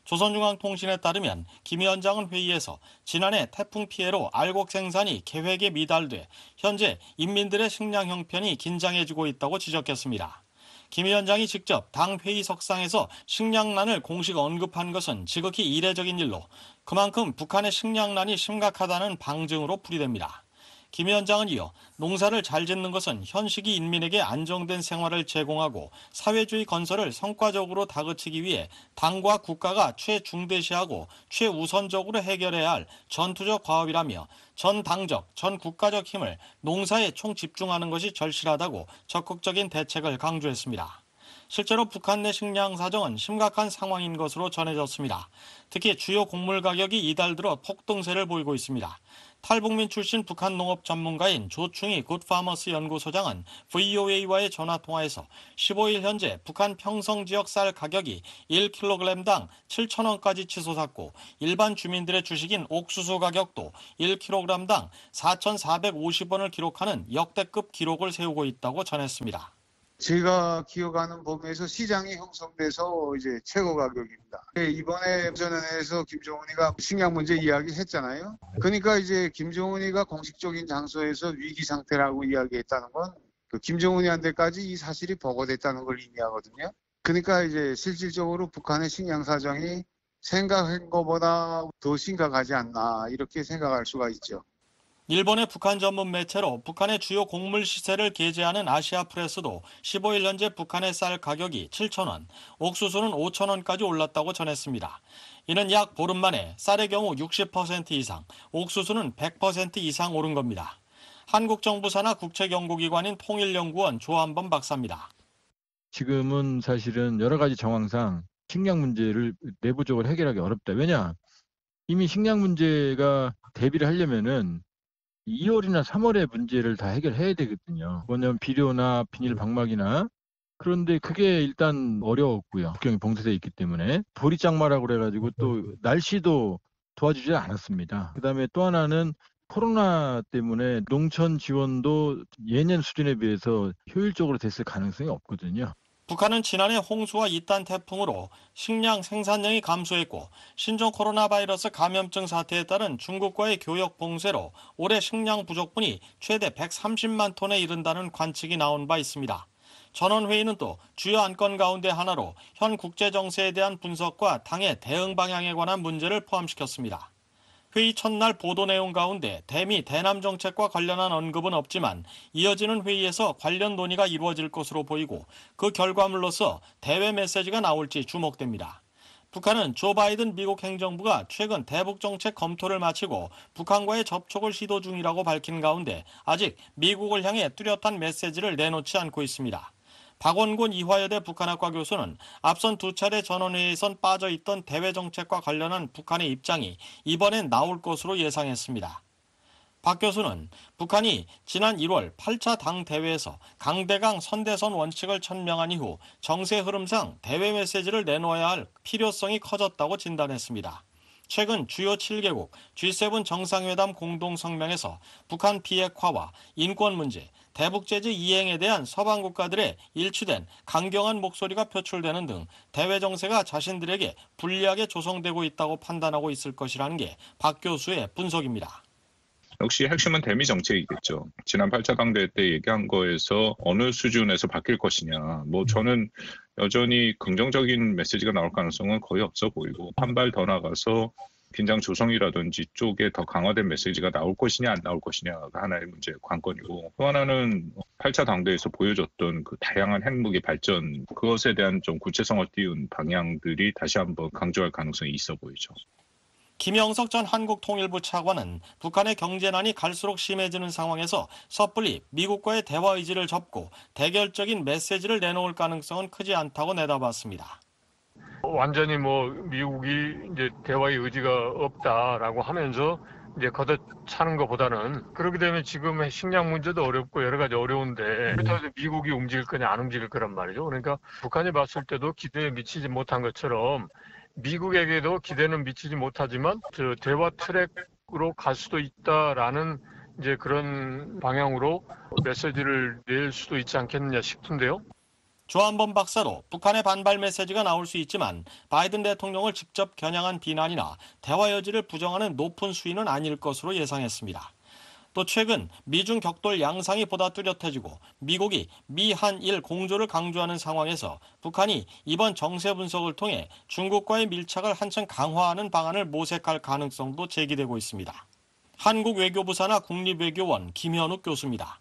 조선중앙통신에 따르면 김 위원장은 회의에서 지난해 태풍 피해로 알곡 생산이 계획에 미달돼 현재 인민들의 식량 형편이 긴장해지고 있다고 지적했습니다. 김 위원장이 직접 당 회의석상에서 식량난을 공식 언급한 것은 지극히 이례적인 일로 그만큼 북한의 식량난이 심각하다는 방증으로 풀이됩니다. 김 위원장은 이어 농사를 잘 짓는 것은 현 시기 인민에게 안정된 생활을 제공하고 사회주의 건설을 성과적으로 다그치기 위해 당과 국가가 최중대시하고 최우선적으로 해결해야 할 전투적 과업이라며 전 당적, 전 국가적 힘을 농사에 총집중하는 것이 절실하다고 적극적인 대책을 강조했습니다. 실제로 북한 내 식량 사정은 심각한 상황인 것으로 전해졌습니다. 특히 주요 곡물 가격이 이달 들어 폭등세를 보이고 있습니다. 탈북민 출신 북한 농업 전문가인 조충희 굿파머스 연구소장은 VOA와의 전화통화에서 15일 현재 북한 평성 지역 쌀 가격이 1kg당 7,000원까지 치솟았고 일반 주민들의 주식인 옥수수 가격도 1kg당 4,450원을 기록하는 역대급 기록을 세우고 있다고 전했습니다. 제가 기억하는 범위에서 시장이 형성돼서 이제 최고 가격입니다. 이번에 전원회에서 김정은이가 식량 문제 이야기했잖아요. 그러니까 이제 김정은이가 공식적인 장소에서 위기 상태라고 이야기했다는 건 그 김정은이한테까지 이 사실이 보고됐다는 걸 의미하거든요. 그러니까 이제 실질적으로 북한의 식량 사정이 생각한 것보다 더 심각하지 않나 이렇게 생각할 수가 있죠. 일본의 북한 전문 매체로 북한의 주요 곡물 시세를 게재하는 아시아프레스도 15일 현재 북한의 쌀 가격이 7,000원, 옥수수는 5,000원까지 올랐다고 전했습니다. 이는 약 보름 만에 쌀의 경우 60% 이상, 옥수수는 100% 이상 오른 겁니다. 한국 정부 산하 국책연구기관인 통일연구원 조한범 박사입니다. 지금은 사실은 여러 가지 정황상 식량 문제를 내부적으로 해결하기 어렵다. 왜냐? 이미 식량 문제가 대비를 하려면은 2월이나 3월에 문제를 다 해결해야 되거든요. 뭐냐면 비료나 비닐 방막이나. 그런데 그게 일단 어려웠고요. 국경이 봉쇄되어 있기 때문에. 보리장마라고 그래가지고 또 날씨도 도와주지 않았습니다. 그다음에 또 하나는 코로나 때문에 농촌 지원도 예년 수준에 비해서 효율적으로 됐을 가능성이 없거든요. 북한은 지난해 홍수와 이딴 태풍으로 식량 생산량이 감소했고 신종 코로나 바이러스 감염증 사태에 따른 중국과의 교역 봉쇄로 올해 식량 부족분이 최대 130만 톤에 이른다는 관측이 나온 바 있습니다. 전원회의는 또 주요 안건 가운데 하나로 현 국제정세에 대한 분석과 당의 대응 방향에 관한 문제를 포함시켰습니다. 회의 첫날 보도 내용 가운데 대미 대남 정책과 관련한 언급은 없지만 이어지는 회의에서 관련 논의가 이루어질 것으로 보이고 그 결과물로서 대외 메시지가 나올지 주목됩니다. 북한은 조 바이든 미국 행정부가 최근 대북 정책 검토를 마치고 북한과의 접촉을 시도 중이라고 밝힌 가운데 아직 미국을 향해 뚜렷한 메시지를 내놓지 않고 있습니다. 박원곤 이화여대 북한학과 교수는 앞선 두 차례 전원회의에선 빠져있던 대외정책과 관련한 북한의 입장이 이번엔 나올 것으로 예상했습니다. 박 교수는 북한이 지난 1월 8차 당 대회에서 강대강 선대선 원칙을 천명한 이후 정세 흐름상 대외 메시지를 내놓아야 할 필요성이 커졌다고 진단했습니다. 최근 주요 7개국 G7 정상회담 공동성명에서 북한 비핵화와 인권 문제, 대북제재 이행에 대한 서방 국가들의 일치된 강경한 목소리가 표출되는 등 대외 정세가 자신들에게 불리하게 조성되고 있다고 판단하고 있을 것이라는 게 박 교수의 분석입니다. 역시 핵심은 대미 정책이겠죠. 지난 8차 당대회 때 얘기한 거에서 어느 수준에서 바뀔 것이냐. 저는 여전히 긍정적인 메시지가 나올 가능성은 거의 없어 보이고 한 발 더 나가서 긴장 조성이라든지 쪽에 더 강화된 메시지가 나올 것이냐 안 나올 것이냐가 하나의 문제 관건이고 또 하나는 8차 당대에서 보여줬던 그 다양한 핵무기 발전 그것에 대한 좀 구체성을 띄운 방향들이 다시 한번 강조할 가능성이 있어 보이죠. 김영석 전 한국통일부 차관은 북한의 경제난이 갈수록 심해지는 상황에서 섣불리 미국과의 대화 의지를 접고 대결적인 메시지를 내놓을 가능성은 크지 않다고 내다봤습니다. 완전히 미국이 이제 대화의 의지가 없다라고 하면서 이제 걷어차는 것보다는 그렇게 되면 지금 식량 문제도 어렵고 여러 가지 어려운데 그렇다고 해서 미국이 움직일 거냐 안 움직일 거란 말이죠. 그러니까 북한이 봤을 때도 기대에 미치지 못한 것처럼 미국에게도 기대는 미치지 못하지만 대화 트랙으로 갈 수도 있다라는 이제 그런 방향으로 메시지를 낼 수도 있지 않겠느냐 싶은데요. 조한범 박사도 북한의 반발 메시지가 나올 수 있지만 바이든 대통령을 직접 겨냥한 비난이나 대화 여지를 부정하는 높은 수위는 아닐 것으로 예상했습니다. 또 최근 미중 격돌 양상이 보다 뚜렷해지고 미국이 미한일 공조를 강조하는 상황에서 북한이 이번 정세 분석을 통해 중국과의 밀착을 한층 강화하는 방안을 모색할 가능성도 제기되고 있습니다. 한국외교부 산하 국립외교원 김현욱 교수입니다.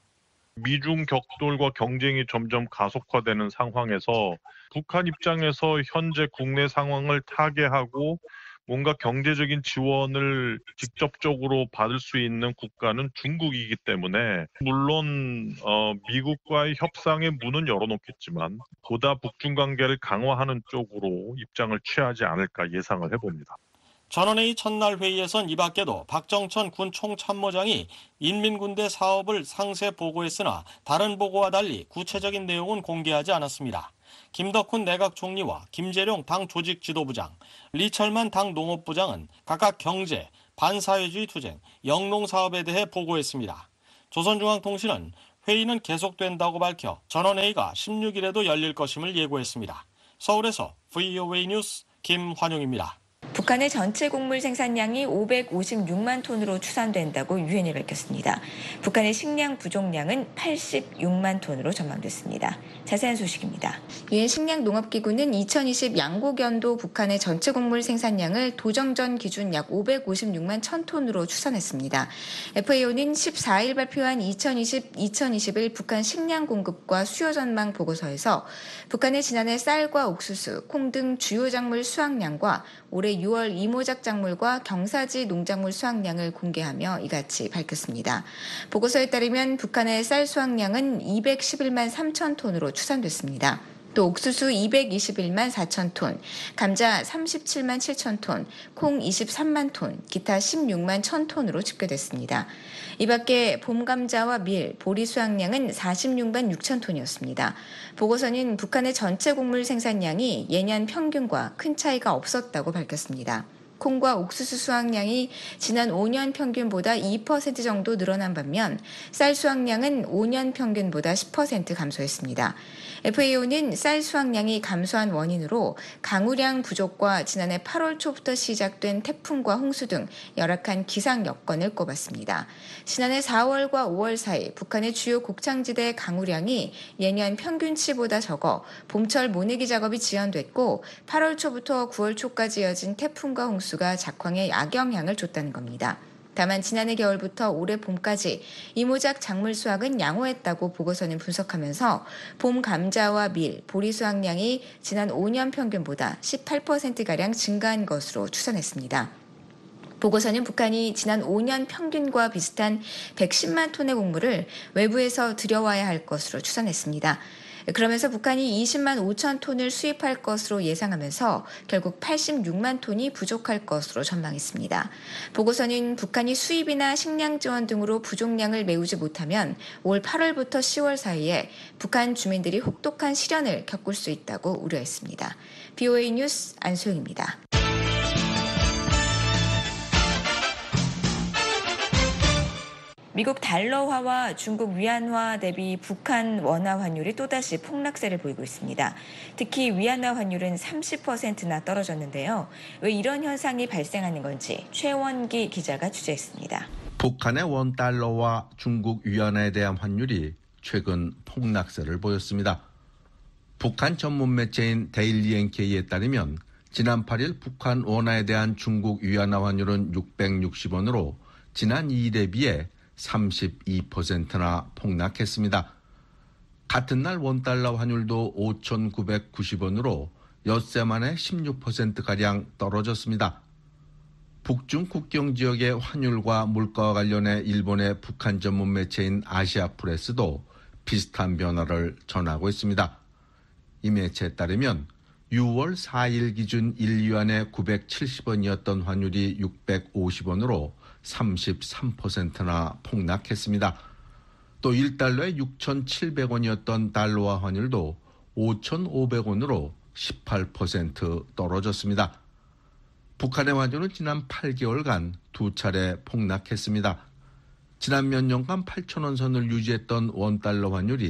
미중 격돌과 경쟁이 점점 가속화되는 상황에서 북한 입장에서 현재 국내 상황을 타개하고 뭔가 경제적인 지원을 직접적으로 받을 수 있는 국가는 중국이기 때문에 물론 미국과의 협상의 문은 열어놓겠지만 보다 북중 관계를 강화하는 쪽으로 입장을 취하지 않을까 예상을 해봅니다. 전원회의 첫날 회의에선 이 밖에도 박정천 군 총참모장이 인민군대 사업을 상세 보고했으나 다른 보고와 달리 구체적인 내용은 공개하지 않았습니다. 김덕훈 내각 총리와 김재룡 당 조직지도부장, 리철만 당 농업부장은 각각 경제, 반사회주의 투쟁, 영농사업에 대해 보고했습니다. 조선중앙통신은 회의는 계속된다고 밝혀 전원회의가 16일에도 열릴 것임을 예고했습니다. 서울에서 VOA 뉴스 김환용입니다. 북한의 전체 곡물 생산량이 556만 톤으로 추산된다고 유엔이 밝혔습니다. 북한의 식량 부족량은 86만 톤으로 전망됐습니다. 자세한 소식입니다. 유엔 식량농업기구는 2020 양곡연도 북한의 전체 곡물 생산량을 도정전 기준 약 556만 1000톤으로 추산했습니다. FAO는 14일 발표한 2020-2021 북한 식량 공급과 수요 전망 보고서에서 북한의 지난해 쌀과 옥수수, 콩 등 주요 작물 수확량과 올해 6월 이모작 작물과 경사지 농작물 수확량을 공개하며 이같이 밝혔습니다. 보고서에 따르면 북한의 쌀 수확량은 211만 3천 톤으로 추산됐습니다. 또 옥수수 221만 4천 톤, 감자 37만 7천 톤, 콩 23만 톤, 기타 16만 1천 톤으로 집계됐습니다. 이 밖에 봄감자와 밀, 보리 수확량은 46만 6천 톤이었습니다. 보고서는 북한의 전체 곡물 생산량이 예년 평균과 큰 차이가 없었다고 밝혔습니다. 콩과 옥수수 수확량이 지난 5년 평균보다 2% 정도 늘어난 반면 쌀 수확량은 5년 평균보다 10% 감소했습니다. FAO는 쌀 수확량이 감소한 원인으로 강우량 부족과 지난해 8월 초부터 시작된 태풍과 홍수 등 열악한 기상 여건을 꼽았습니다. 지난해 4월과 5월 사이 북한의 주요 곡창지대의 강우량이 예년 평균치보다 적어 봄철 모내기 작업이 지연됐고 8월 초부터 9월 초까지 이어진 태풍과 홍수가 작황에 악영향을 줬다는 겁니다. 다만 지난해 겨울부터 올해 봄까지 이모작 작물 수확은 양호했다고 보고서는 분석하면서 봄 감자와 밀, 보리 수확량이 지난 5년 평균보다 18%가량 증가한 것으로 추산했습니다. 보고서는 북한이 지난 5년 평균과 비슷한 110만 톤의 곡물을 외부에서 들여와야 할 것으로 추산했습니다. 그러면서 북한이 20만 5천 톤을 수입할 것으로 예상하면서 결국 86만 톤이 부족할 것으로 전망했습니다. 보고서는 북한이 수입이나 식량 지원 등으로 부족량을 메우지 못하면 올 8월부터 10월 사이에 북한 주민들이 혹독한 시련을 겪을 수 있다고 우려했습니다. VOA 뉴스 안소영입니다. 미국 달러화와 중국 위안화 대비 북한 원화 환율이 또다시 폭락세를 보이고 있습니다. 특히 위안화 환율은 30%나 떨어졌는데요. 왜 이런 현상이 발생하는 건지 최원기 기자가 취재했습니다. 북한의 원달러와 중국 위안화에 대한 환율이 최근 폭락세를 보였습니다. 북한 전문 매체인 데일리 NK에 따르면 지난 8일 북한 원화에 대한 중국 위안화 환율은 660원으로 지난 2일에 비해 32%나 폭락했습니다. 같은 날 원달러 환율도 5,990원으로 엿새 만에 16%가량 떨어졌습니다. 북중 국경 지역의 환율과 물가와 관련해 일본의 북한 전문 매체인 아시아프레스도 비슷한 변화를 전하고 있습니다. 이 매체에 따르면 6월 4일 기준 1위안에 970원이었던 환율이 650원으로 33%나 폭락했습니다. 또 1달러에 6,700원이었던 달러화 환율도 5,500원으로 18% 떨어졌습니다. 북한의 환율은 지난 8개월간 두 차례 폭락했습니다. 지난 몇 년간 8,000원 선을 유지했던 원달러 환율이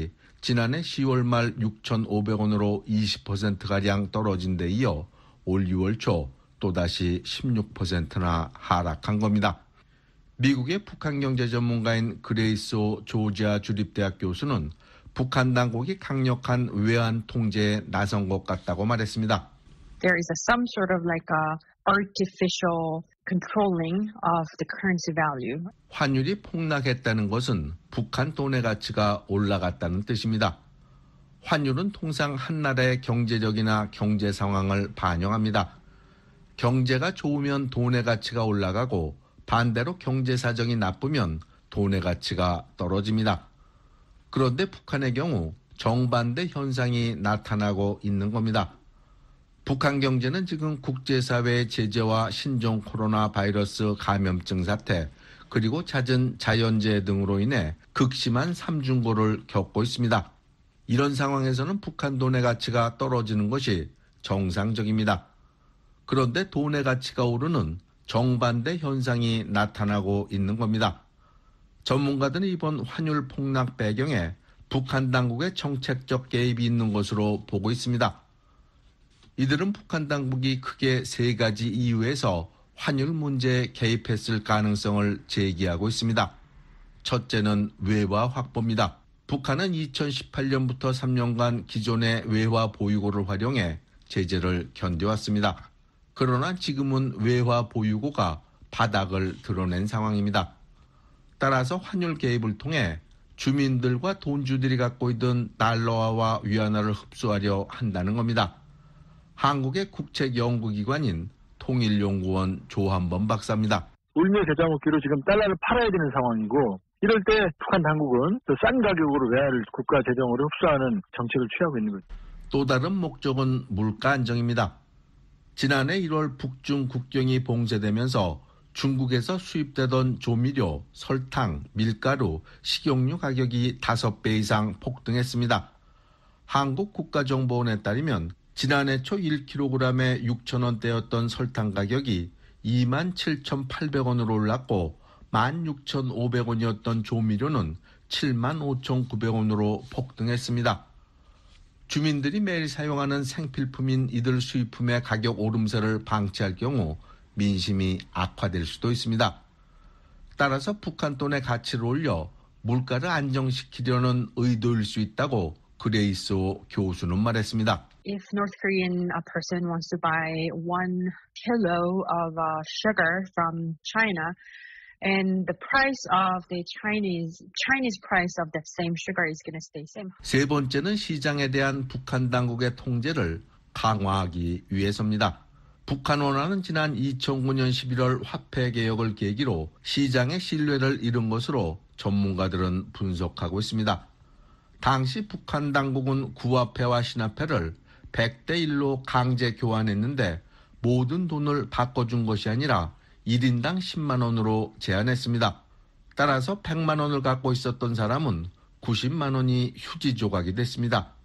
지난해 10월 말 6,500원으로 20%가량 떨어진 데 이어 올 6월 초 또다시 16%나 하락한 겁니다. 미국의 북한 경제 전문가인 그레이스 오 조지아 주립대학 교수는 북한 당국이 강력한 외환 통제에 나선 것 같다고 말했습니다. There is some sort of like a artificial controlling of the currency value. 환율이 폭락했다는 것은 북한 돈의 가치가 올라갔다는 뜻입니다. 환율은 통상 한 나라의 경제력이나 경제 상황을 반영합니다. 경제가 좋으면 돈의 가치가 올라가고 반대로 경제 사정이 나쁘면 돈의 가치가 떨어집니다. 그런데 북한의 경우 정반대 현상이 나타나고 있는 겁니다. 북한 경제는 지금 국제사회의 제재와 신종 코로나 바이러스 감염증 사태, 그리고 잦은 자연재해 등으로 인해 극심한 삼중고를 겪고 있습니다. 이런 상황에서는 북한 돈의 가치가 떨어지는 것이 정상적입니다. 그런데 돈의 가치가 오르는 정반대 현상이 나타나고 있는 겁니다. 전문가들은 이번 환율 폭락 배경에 북한 당국의 정책적 개입이 있는 것으로 보고 있습니다. 이들은 북한 당국이 크게 세 가지 이유에서 환율 문제에 개입했을 가능성을 제기하고 있습니다. 첫째는 외화 확보입니다. 북한은 2018년부터 3년간 기존의 외화 보유고를 활용해 제재를 견뎌왔습니다. 그러나 지금은 외화 보유고가 바닥을 드러낸 상황입니다. 따라서 환율 개입을 통해 주민들과 돈주들이 갖고 있던 달러화와 위안화를 흡수하려 한다는 겁니다. 한국의 국책연구기관인 통일연구원 조한범 박사입니다. 울며 겨자 먹기로 지금 달러를 팔아야 되는 상황이고, 이럴 때 북한 당국은 또 싼 가격으로 외화를 국가 재정으로 흡수하는 정책을 취하고 있는 거죠. 또 다른 목적은 물가 안정입니다. 지난해 1월 북중 국경이 봉쇄되면서 중국에서 수입되던 조미료, 설탕, 밀가루, 식용유 가격이 5배 이상 폭등했습니다. 한국국가정보원에 따르면 지난해 초 1kg에 6,000원대였던 설탕 가격이 27,800원으로 올랐고 16,500원이었던 조미료는 75,900원으로 폭등했습니다. 주민들이 매일 사용하는 생필품인 이들 수입품의 가격 오름세를 방치할 경우 민심이 악화될 수도 있습니다. 따라서 북한 돈의 가치를 올려 물가를 안정시키려는 의도일 수 있다고 그레이스 오 교수는 말했습니다. If North Korean person wants to buy 1 kilo of sugar from China, and the price of the Chinese price of that same sugar is going to stay same. 세 번째는 시장에 대한 북한 당국의 통제를 강화하기 위해서입니다. 북한 원화는 지난 2009년 11월 화폐 개혁을 계기로 시장의 신뢰를 잃은 것으로 전문가들은 분석하고 있습니다. 당시 북한 당국은 구화폐와 신화폐를 100대 1로 강제 교환했는데 모든 돈을 바꿔준 것이 아니라 1인당 10만 원으로 제한했습니다. 따라서 100만 원을 갖고 있었던 사람은 90만 원이 휴지 조각이 됐습니다.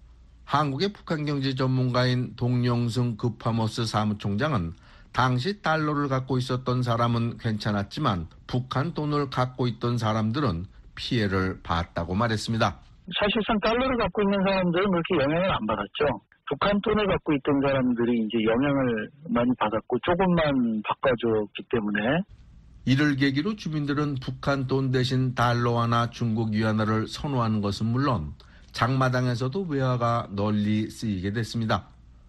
한국의 북한 경제 전문가인 동영승 급파모스 사무총장은 당시 달러를 갖고 있었던 사람은 괜찮았지만 북한 돈을 갖고 있던 사람들은 피해를 봤다고 말했습니다. 사실상 달러를 갖고 있는 사람들은 그렇게 영향을 안 받았죠. 북한 돈을 갖고 있던 사람들이 이제 영향을 많이 받았고 조금만 바꿔줬기 때문에. 이를 계기로 주민들은 북한 돈 대신 달러화나 중국 위안화를 선호하는 것은 물론 장마당에서도 외화가 널리 쓰이게 됐습니다.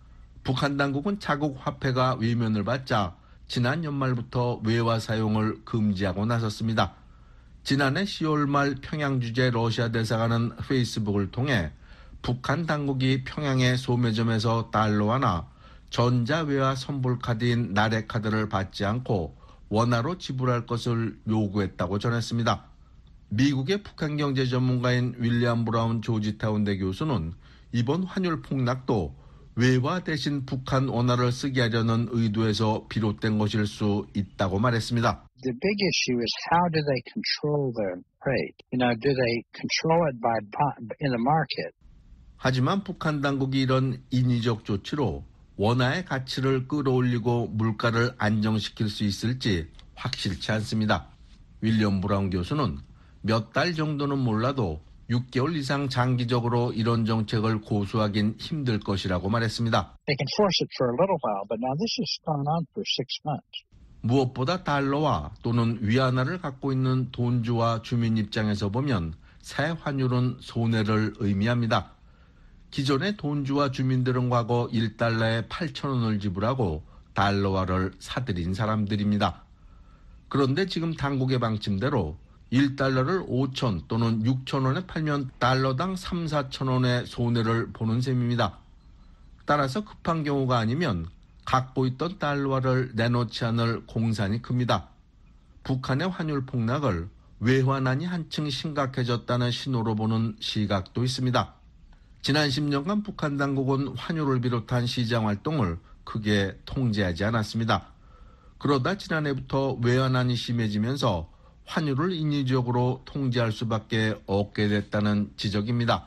북한 당국은 자국 화폐가 외면을 받자 지난 연말부터 외화 사용을 금지하고 나섰습니다. 지난해 10월 말 평양 주재 러시아 대사관은 페이스북을 통해 북한 당국이 평양의 소매점에서 달러화나 전자외화 선불카드인 나래카드를 받지 않고 원화로 지불할 것을 요구했다고 전했습니다. 미국의 북한 경제 전문가인 윌리엄 브라운 조지타운대 교수는 이번 환율 폭락도 외화 대신 북한 원화를 쓰게 하려는 의도에서 비롯된 것일 수 있다고 말했습니다. The big issue is how do they control their rate? Do they control it in the market? 하지만 북한 당국이 이런 인위적 조치로 원화의 가치를 끌어올리고 물가를 안정시킬 수 있을지 확실치 않습니다. 윌리엄 브라운 교수는 몇 달 정도는 몰라도 6개월 이상 장기적으로 이런 정책을 고수하긴 힘들 것이라고 말했습니다. They can force it for a little while, but now this has gone on for 6 months. 무엇보다 달러와 또는 위안화를 갖고 있는 돈주와 주민 입장에서 보면 새 환율은 손해를 의미합니다. 기존의 돈주와 주민들은 과거 1달러에 8,000원을 지불하고 달러화를 사들인 사람들입니다. 그런데 지금 당국의 방침대로 1달러를 5,000 또는 6,000원에 팔면 달러당 3, 4,000원의 손해를 보는 셈입니다. 따라서 급한 경우가 아니면 갖고 있던 달러화를 내놓지 않을 공산이 큽니다. 북한의 환율 폭락을 외환난이 한층 심각해졌다는 신호로 보는 시각도 있습니다. 지난 10년간 북한 당국은 환율을 비롯한 시장 활동을 크게 통제하지 않았습니다. 그러다 지난해부터 외환난이 심해지면서 환율을 인위적으로 통제할 수밖에 없게 됐다는 지적입니다.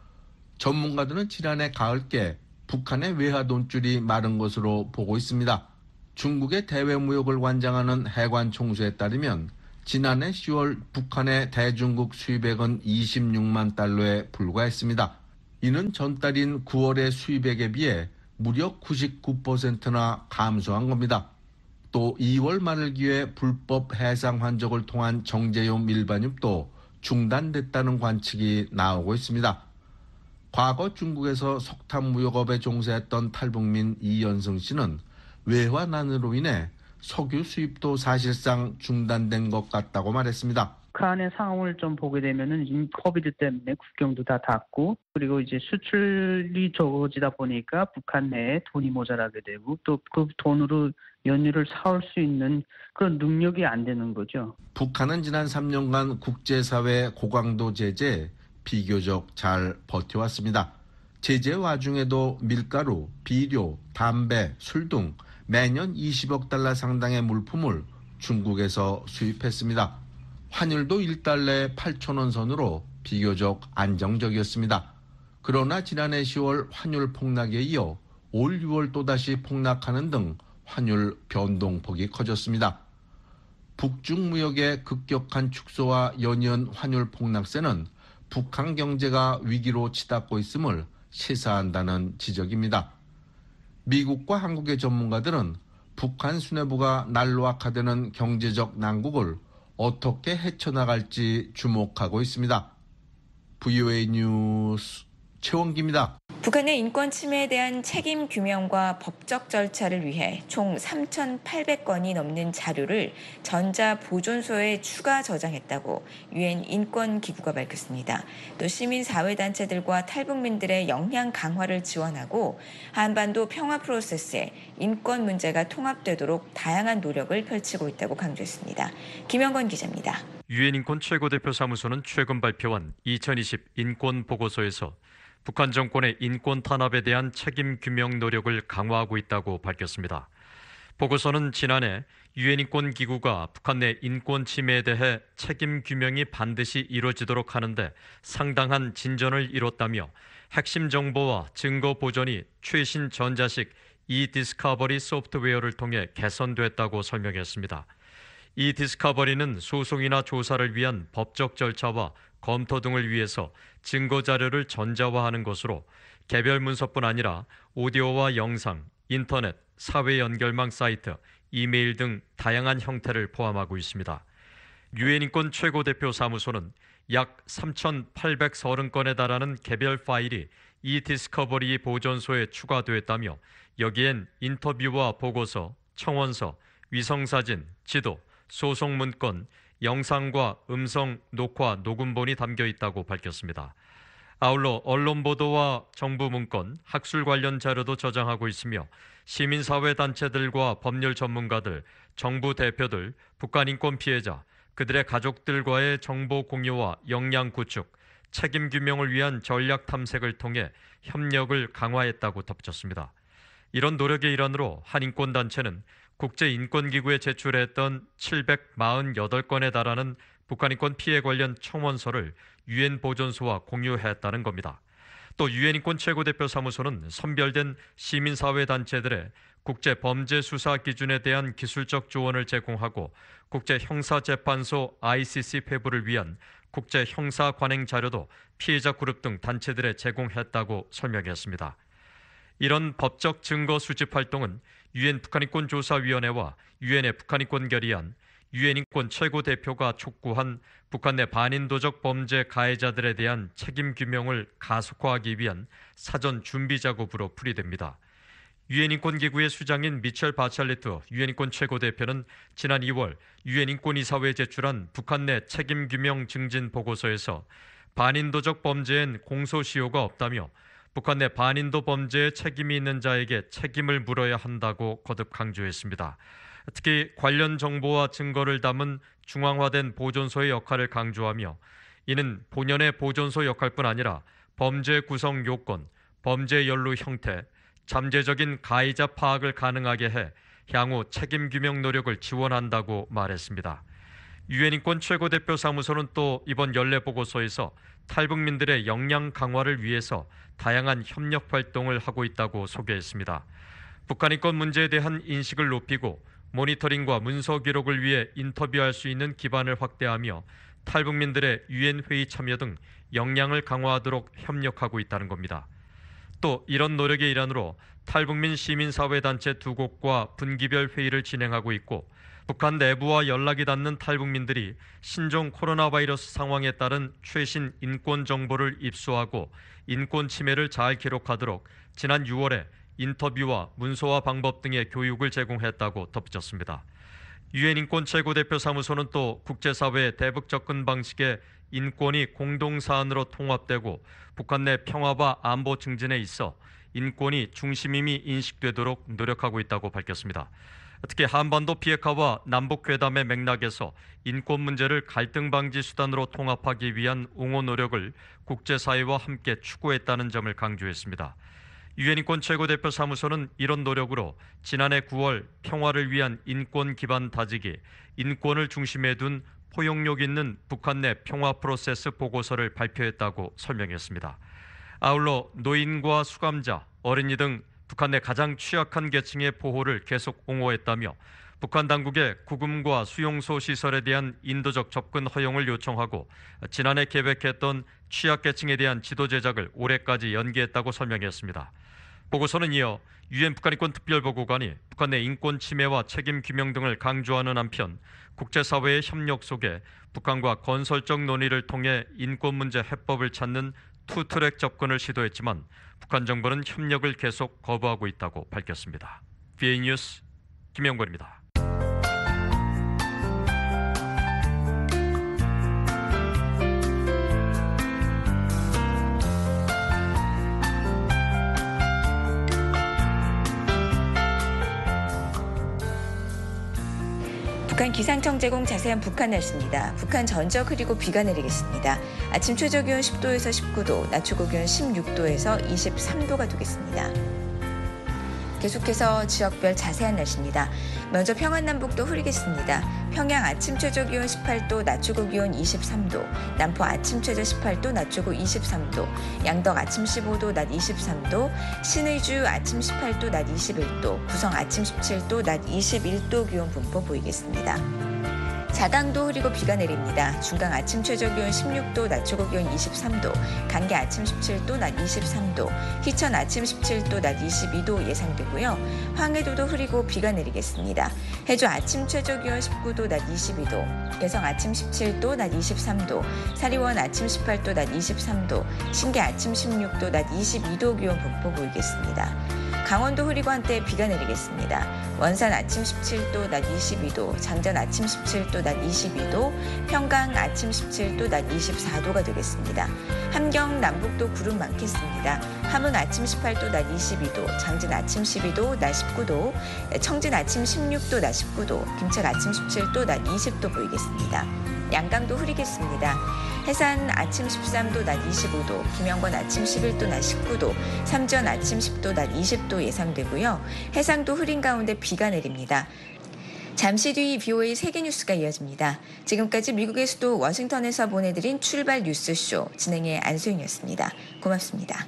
전문가들은 지난해 가을께 북한의 외화 돈줄이 마른 것으로 보고 있습니다. 중국의 대외무역을 관장하는 해관 총수에 따르면 지난해 10월 북한의 대중국 수입액은 26만 달러에 불과했습니다. 이는 전달인 9월의 수입액에 비해 무려 99%나 감소한 겁니다. 또 2월 말기에 불법 해상 환적을 통한 정제용 밀반입도 중단됐다는 관측이 나오고 있습니다. 과거 중국에서 석탄 무역업에 종사했던 탈북민 이연승 씨는 외환난으로 인해 석유 수입도 사실상 중단된 것 같다고 말했습니다. 북한의 상황을 좀 보게 되면은 코비드 때문에 국경도 다 닫고 그리고 이제 수출이 적어지다 보니까 북한 내에 돈이 모자라게 되고 또 그 돈으로 연료를 사올 수 있는 그런 능력이 안 되는 거죠. 북한은 지난 3년간 국제사회 고강도 제재에 비교적 잘 버텨왔습니다. 제재 와중에도 밀가루, 비료, 담배, 술 등 매년 20억 달러 상당의 물품을 중국에서 수입했습니다. 환율도 1달러에 8,000원 선으로 비교적 안정적이었습니다. 그러나 지난해 10월 환율 폭락에 이어 올 6월 또다시 폭락하는 등 환율 변동폭이 커졌습니다. 북중 무역의 급격한 축소와 연이은 환율 폭락세는 북한 경제가 위기로 치닫고 있음을 시사한다는 지적입니다. 미국과 한국의 전문가들은 북한 수뇌부가 날로 악화되는 경제적 난국을 어떻게 헤쳐나갈지 주목하고 있습니다. VOA 뉴스 최원기입니다. 북한의 인권 침해에 대한 책임 규명과 법적 절차를 위해 총 3,800건이 넘는 자료를 전자보존소에 추가 저장했다고 유엔 인권기구가 밝혔습니다. 또 시민사회단체들과 탈북민들의 역량 강화를 지원하고 한반도 평화 프로세스에 인권 문제가 통합되도록 다양한 노력을 펼치고 있다고 강조했습니다. 김영건 기자입니다. 유엔 인권 최고대표 사무소는 최근 발표한 2020 인권 보고서에서 북한 정권의 인권 탄압에 대한 책임 규명 노력을 강화하고 있다고 밝혔습니다. 보고서는 지난해 유엔 인권 기구가 북한 내 인권 침해에 대해 책임 규명이 반드시 이루어지도록 하는데 상당한 진전을 이뤘다며 핵심 정보와 증거 보존이 최신 전자식 이디스커버리 소프트웨어를 통해 개선됐다고 설명했습니다. 이디스커버리는 소송이나 조사를 위한 법적 절차와 검토 등을 위해서 증거 자료를 전자화하는 것으로 개별 문서뿐 아니라 오디오와 영상, 인터넷, 사회 연결망 사이트, 이메일 등 다양한 형태를 포함하고 있습니다. 유엔 인권 최고대표 사무소는 약 3,830건에 달하는 개별 파일이 이디스커버리 보존소에 추가됐다며 여기엔 인터뷰와 보고서, 청원서, 위성사진, 지도, 소송 문건, 영상과 음성, 녹화, 녹음본이 담겨 있다고 밝혔습니다. 아울러 언론 보도와 정부 문건, 학술 관련 자료도 저장하고 있으며 시민사회 단체들과 법률 전문가들, 정부 대표들, 북한 인권 피해자, 그들의 가족들과의 정보 공유와 역량 구축, 책임 규명을 위한 전략 탐색을 통해 협력을 강화했다고 덧붙였습니다. 이런 노력의 일환으로 한 인권단체는 국제인권기구에 제출했던 748건에 달하는 북한 인권 피해 관련 청원서를 유엔 보존소와 공유했다는 겁니다. 또 유엔 인권 최고대표 사무소는 선별된 시민사회 단체들의 국제범죄수사 기준에 대한 기술적 조언을 제공하고 국제형사재판소 ICC 회부를 위한 국제 형사 관행 자료도 피해자 그룹 등 단체들에 제공했다고 설명했습니다. 이런 법적 증거 수집 활동은 유엔 북한인권조사위원회와 유엔의 북한인권 결의안, 유엔 인권 최고 대표가 촉구한 북한 내 반인도적 범죄 가해자들에 대한 책임 규명을 가속화하기 위한 사전 준비 작업으로 풀이됩니다. 유엔 인권기구의 수장인 미첼 바찰레트 유엔 인권 최고 대표는 지난 2월 유엔 인권이사회에 제출한 북한 내 책임 규명 증진 보고서에서 반인도적 범죄엔 공소시효가 없다며 북한 내 반인도 범죄에 책임이 있는 자에게 책임을 물어야 한다고 거듭 강조했습니다. 특히 관련 정보와 증거를 담은 중앙화된 보존소의 역할을 강조하며 이는 본연의 보존소 역할뿐 아니라 범죄 구성 요건, 범죄 연루 형태, 잠재적인 가해자 파악을 가능하게 해 향후 책임 규명 노력을 지원한다고 말했습니다. 유엔 인권 최고대표 사무소는 또 이번 연례 보고서에서 탈북민들의 역량 강화를 위해서 다양한 협력 활동을 하고 있다고 소개했습니다. 북한 인권 문제에 대한 인식을 높이고 모니터링과 문서 기록을 위해 인터뷰할 수 있는 기반을 확대하며 탈북민들의 유엔 회의 참여 등 역량을 강화하도록 협력하고 있다는 겁니다. 또 이런 노력의 일환으로 탈북민 시민사회단체 2곳과 분기별 회의를 진행하고 있고 북한 내부와 연락이 닿는 탈북민들이 신종 코로나 바이러스 상황에 따른 최신 인권 정보를 입수하고 인권 침해를 잘 기록하도록 지난 6월에 인터뷰와 문서화 방법 등의 교육을 제공했다고 덧붙였습니다. 유엔 인권 최고대표 사무소는 또 국제사회의 대북 접근 방식에 인권이 공동사안으로 통합되고 북한 내 평화와 안보 증진에 있어 인권이 중심임이 인식되도록 노력하고 있다고 밝혔습니다. 특히 한반도 비핵화와 남북회담의 맥락에서 인권 문제를 갈등 방지 수단으로 통합하기 위한 옹호 노력을 국제사회와 함께 추구했다는 점을 강조했습니다. 유엔 인권 최고대표 사무소는 이런 노력으로 지난해 9월 평화를 위한 인권 기반 다지기, 인권을 중심에 둔 포용력 있는 북한 내 평화 프로세스 보고서를 발표했다고 설명했습니다. 아울러 노인과 수감자, 어린이 등 북한 내 가장 취약한 계층의 보호를 계속 옹호했다며 북한 당국에 구금과 수용소 시설에 대한 인도적 접근 허용을 요청하고 지난해 계획했던 취약계층에 대한 지도 제작을 올해까지 연기했다고 설명했습니다. 보고서는 이어 유엔 북한인권 특별보고관이 북한 내 인권 침해와 책임 규명 등을 강조하는 한편 국제사회의 협력 속에 북한과 건설적 논의를 통해 인권 문제 해법을 찾는 투트랙 접근을 시도했지만 북한 정부는 협력을 계속 거부하고 있다고 밝혔습니다. BA 뉴스 김영권입니다. 북한 기상청 제공 자세한 북한 날씨입니다. 북한 전적 흐리고 비가 내리겠습니다. 아침 최저 기온 10도에서 19도, 낮 최고 기온 16도에서 23도가 되겠습니다. 계속해서 지역별 자세한 날씨입니다. 먼저 평안 남북도 흐리겠습니다. 평양 아침 최저 기온 18도, 낮 최고 기온 23도, 남포 아침 최저 18도, 낮 최고 23도, 양덕 아침 15도, 낮 23도, 신의주 아침 18도, 낮 21도, 구성 아침 17도, 낮 21도 기온 분포 보이겠습니다. 자강도 흐리고 비가 내립니다. 중강 아침 최저 기온 16도, 낮 최고 기온 23도, 간계 아침 17도, 낮 23도, 희천 아침 17도, 낮 22도 예상되고요. 황해도도 흐리고 비가 내리겠습니다. 해주 아침 최저 기온 19도, 낮 22도, 개성 아침 17도, 낮 23도, 사리원 아침 18도, 낮 23도, 신계 아침 16도, 낮 22도 기온 분포 보이겠습니다. 강원도 흐리고 한때 비가 내리겠습니다. 원산 아침 17도, 낮 22도, 장전 아침 17도, 낮 22도, 평강 아침 17도, 낮 24도가 되겠습니다. 함경 남북도 구름 많겠습니다. 함흥 아침 18도, 낮 22도, 장진 아침 12도, 낮 19도, 청진 아침 16도, 낮 19도, 김천 아침 17도, 낮 20도 보이겠습니다. 양강도 흐리겠습니다. 해산 아침 13도, 낮 25도, 김영권 아침 11도, 낮 19도, 삼전 아침 10도, 낮 20도 예상되고요. 해상도 흐린 가운데 비가 내립니다. 잠시 뒤 VOA 세계뉴스가 이어집니다. 지금까지 미국의 수도 워싱턴에서 보내드린 출발 뉴스쇼 진행의 안소영이었습니다. 고맙습니다.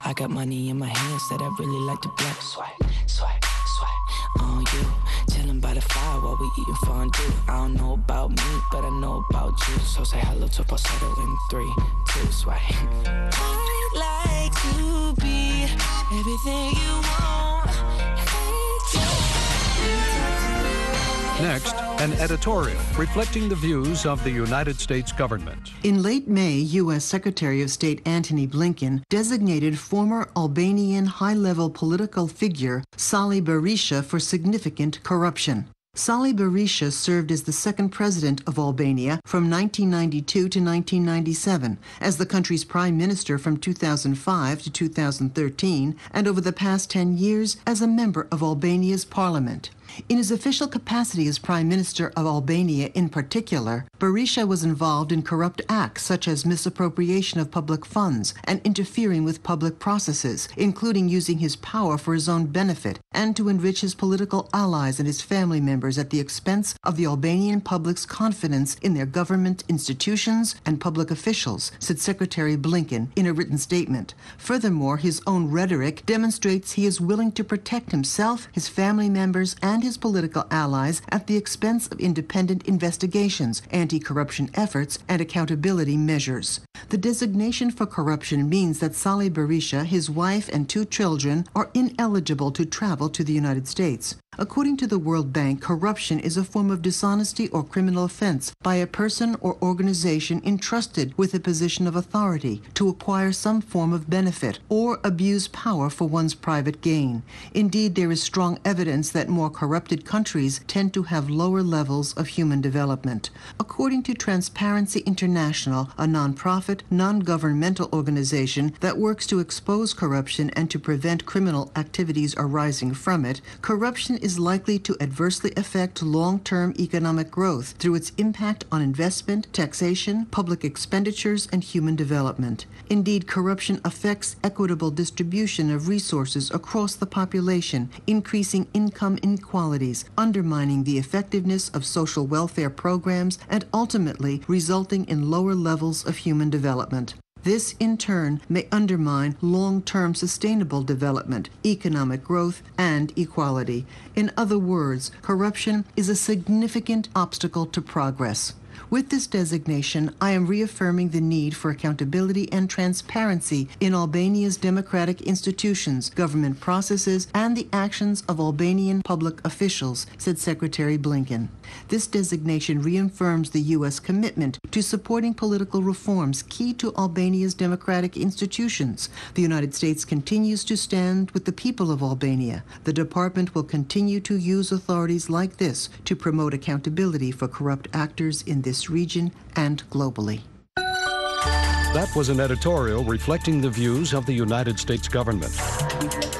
I got money in my hands that I really like to blow. Swag, swag, swag on you. Chilling by the fire while we eating fondue. I don't know about me, but I know about you. So say hello to falsetto in 3, 2, swag. I'd like to be everything you want. Next, an editorial reflecting the views of the United States government. In late May, U.S. Secretary of State Antony Blinken designated former Albanian high-level political figure Sali Berisha for significant corruption. Sali Berisha served as the second president of Albania from 1992 to 1997, as the country's prime minister from 2005 to 2013, and over the past 10 years as a member of Albania's parliament. In his official capacity as Prime Minister of Albania in particular, Berisha was involved in corrupt acts such as misappropriation of public funds and interfering with public processes, including using his power for his own benefit and to enrich his political allies and his family members at the expense of the Albanian public's confidence in their government institutions and public officials, said Secretary Blinken in a written statement. Furthermore, his own rhetoric demonstrates he is willing to protect himself, his family members, and his political allies at the expense of independent investigations, anti-corruption efforts, and accountability measures. The designation for corruption means that Sali Berisha, his wife, and 2 children are ineligible to travel to the United States. According to the World Bank, corruption is a form of dishonesty or criminal offense by a person or organization entrusted with a position of authority to acquire some form of benefit or abuse power for one's private gain. Indeed, there is strong evidence that more corrupted countries tend to have lower levels of human development. According to Transparency International, a non-profit, non-governmental organization that works to expose corruption and to prevent criminal activities arising from it, corruption is likely to adversely affect long-term economic growth through its impact on investment, taxation, public expenditures, and human development. Indeed, corruption affects equitable distribution of resources across the population, increasing income inequalities, undermining the effectiveness of social welfare programs, and ultimately resulting in lower levels of human development. This, in turn, may undermine long-term sustainable development, economic growth, and equality. In other words, corruption is a significant obstacle to progress. With this designation, I am reaffirming the need for accountability and transparency in Albania's democratic institutions, government processes, and the actions of Albanian public officials, said Secretary Blinken. This designation reaffirms the U.S. commitment to supporting political reforms key to Albania's democratic institutions. The United States continues to stand with the people of Albania. The department will continue to use authorities like this to promote accountability for corrupt actors in this region and globally. That was an editorial reflecting the views of the United States government.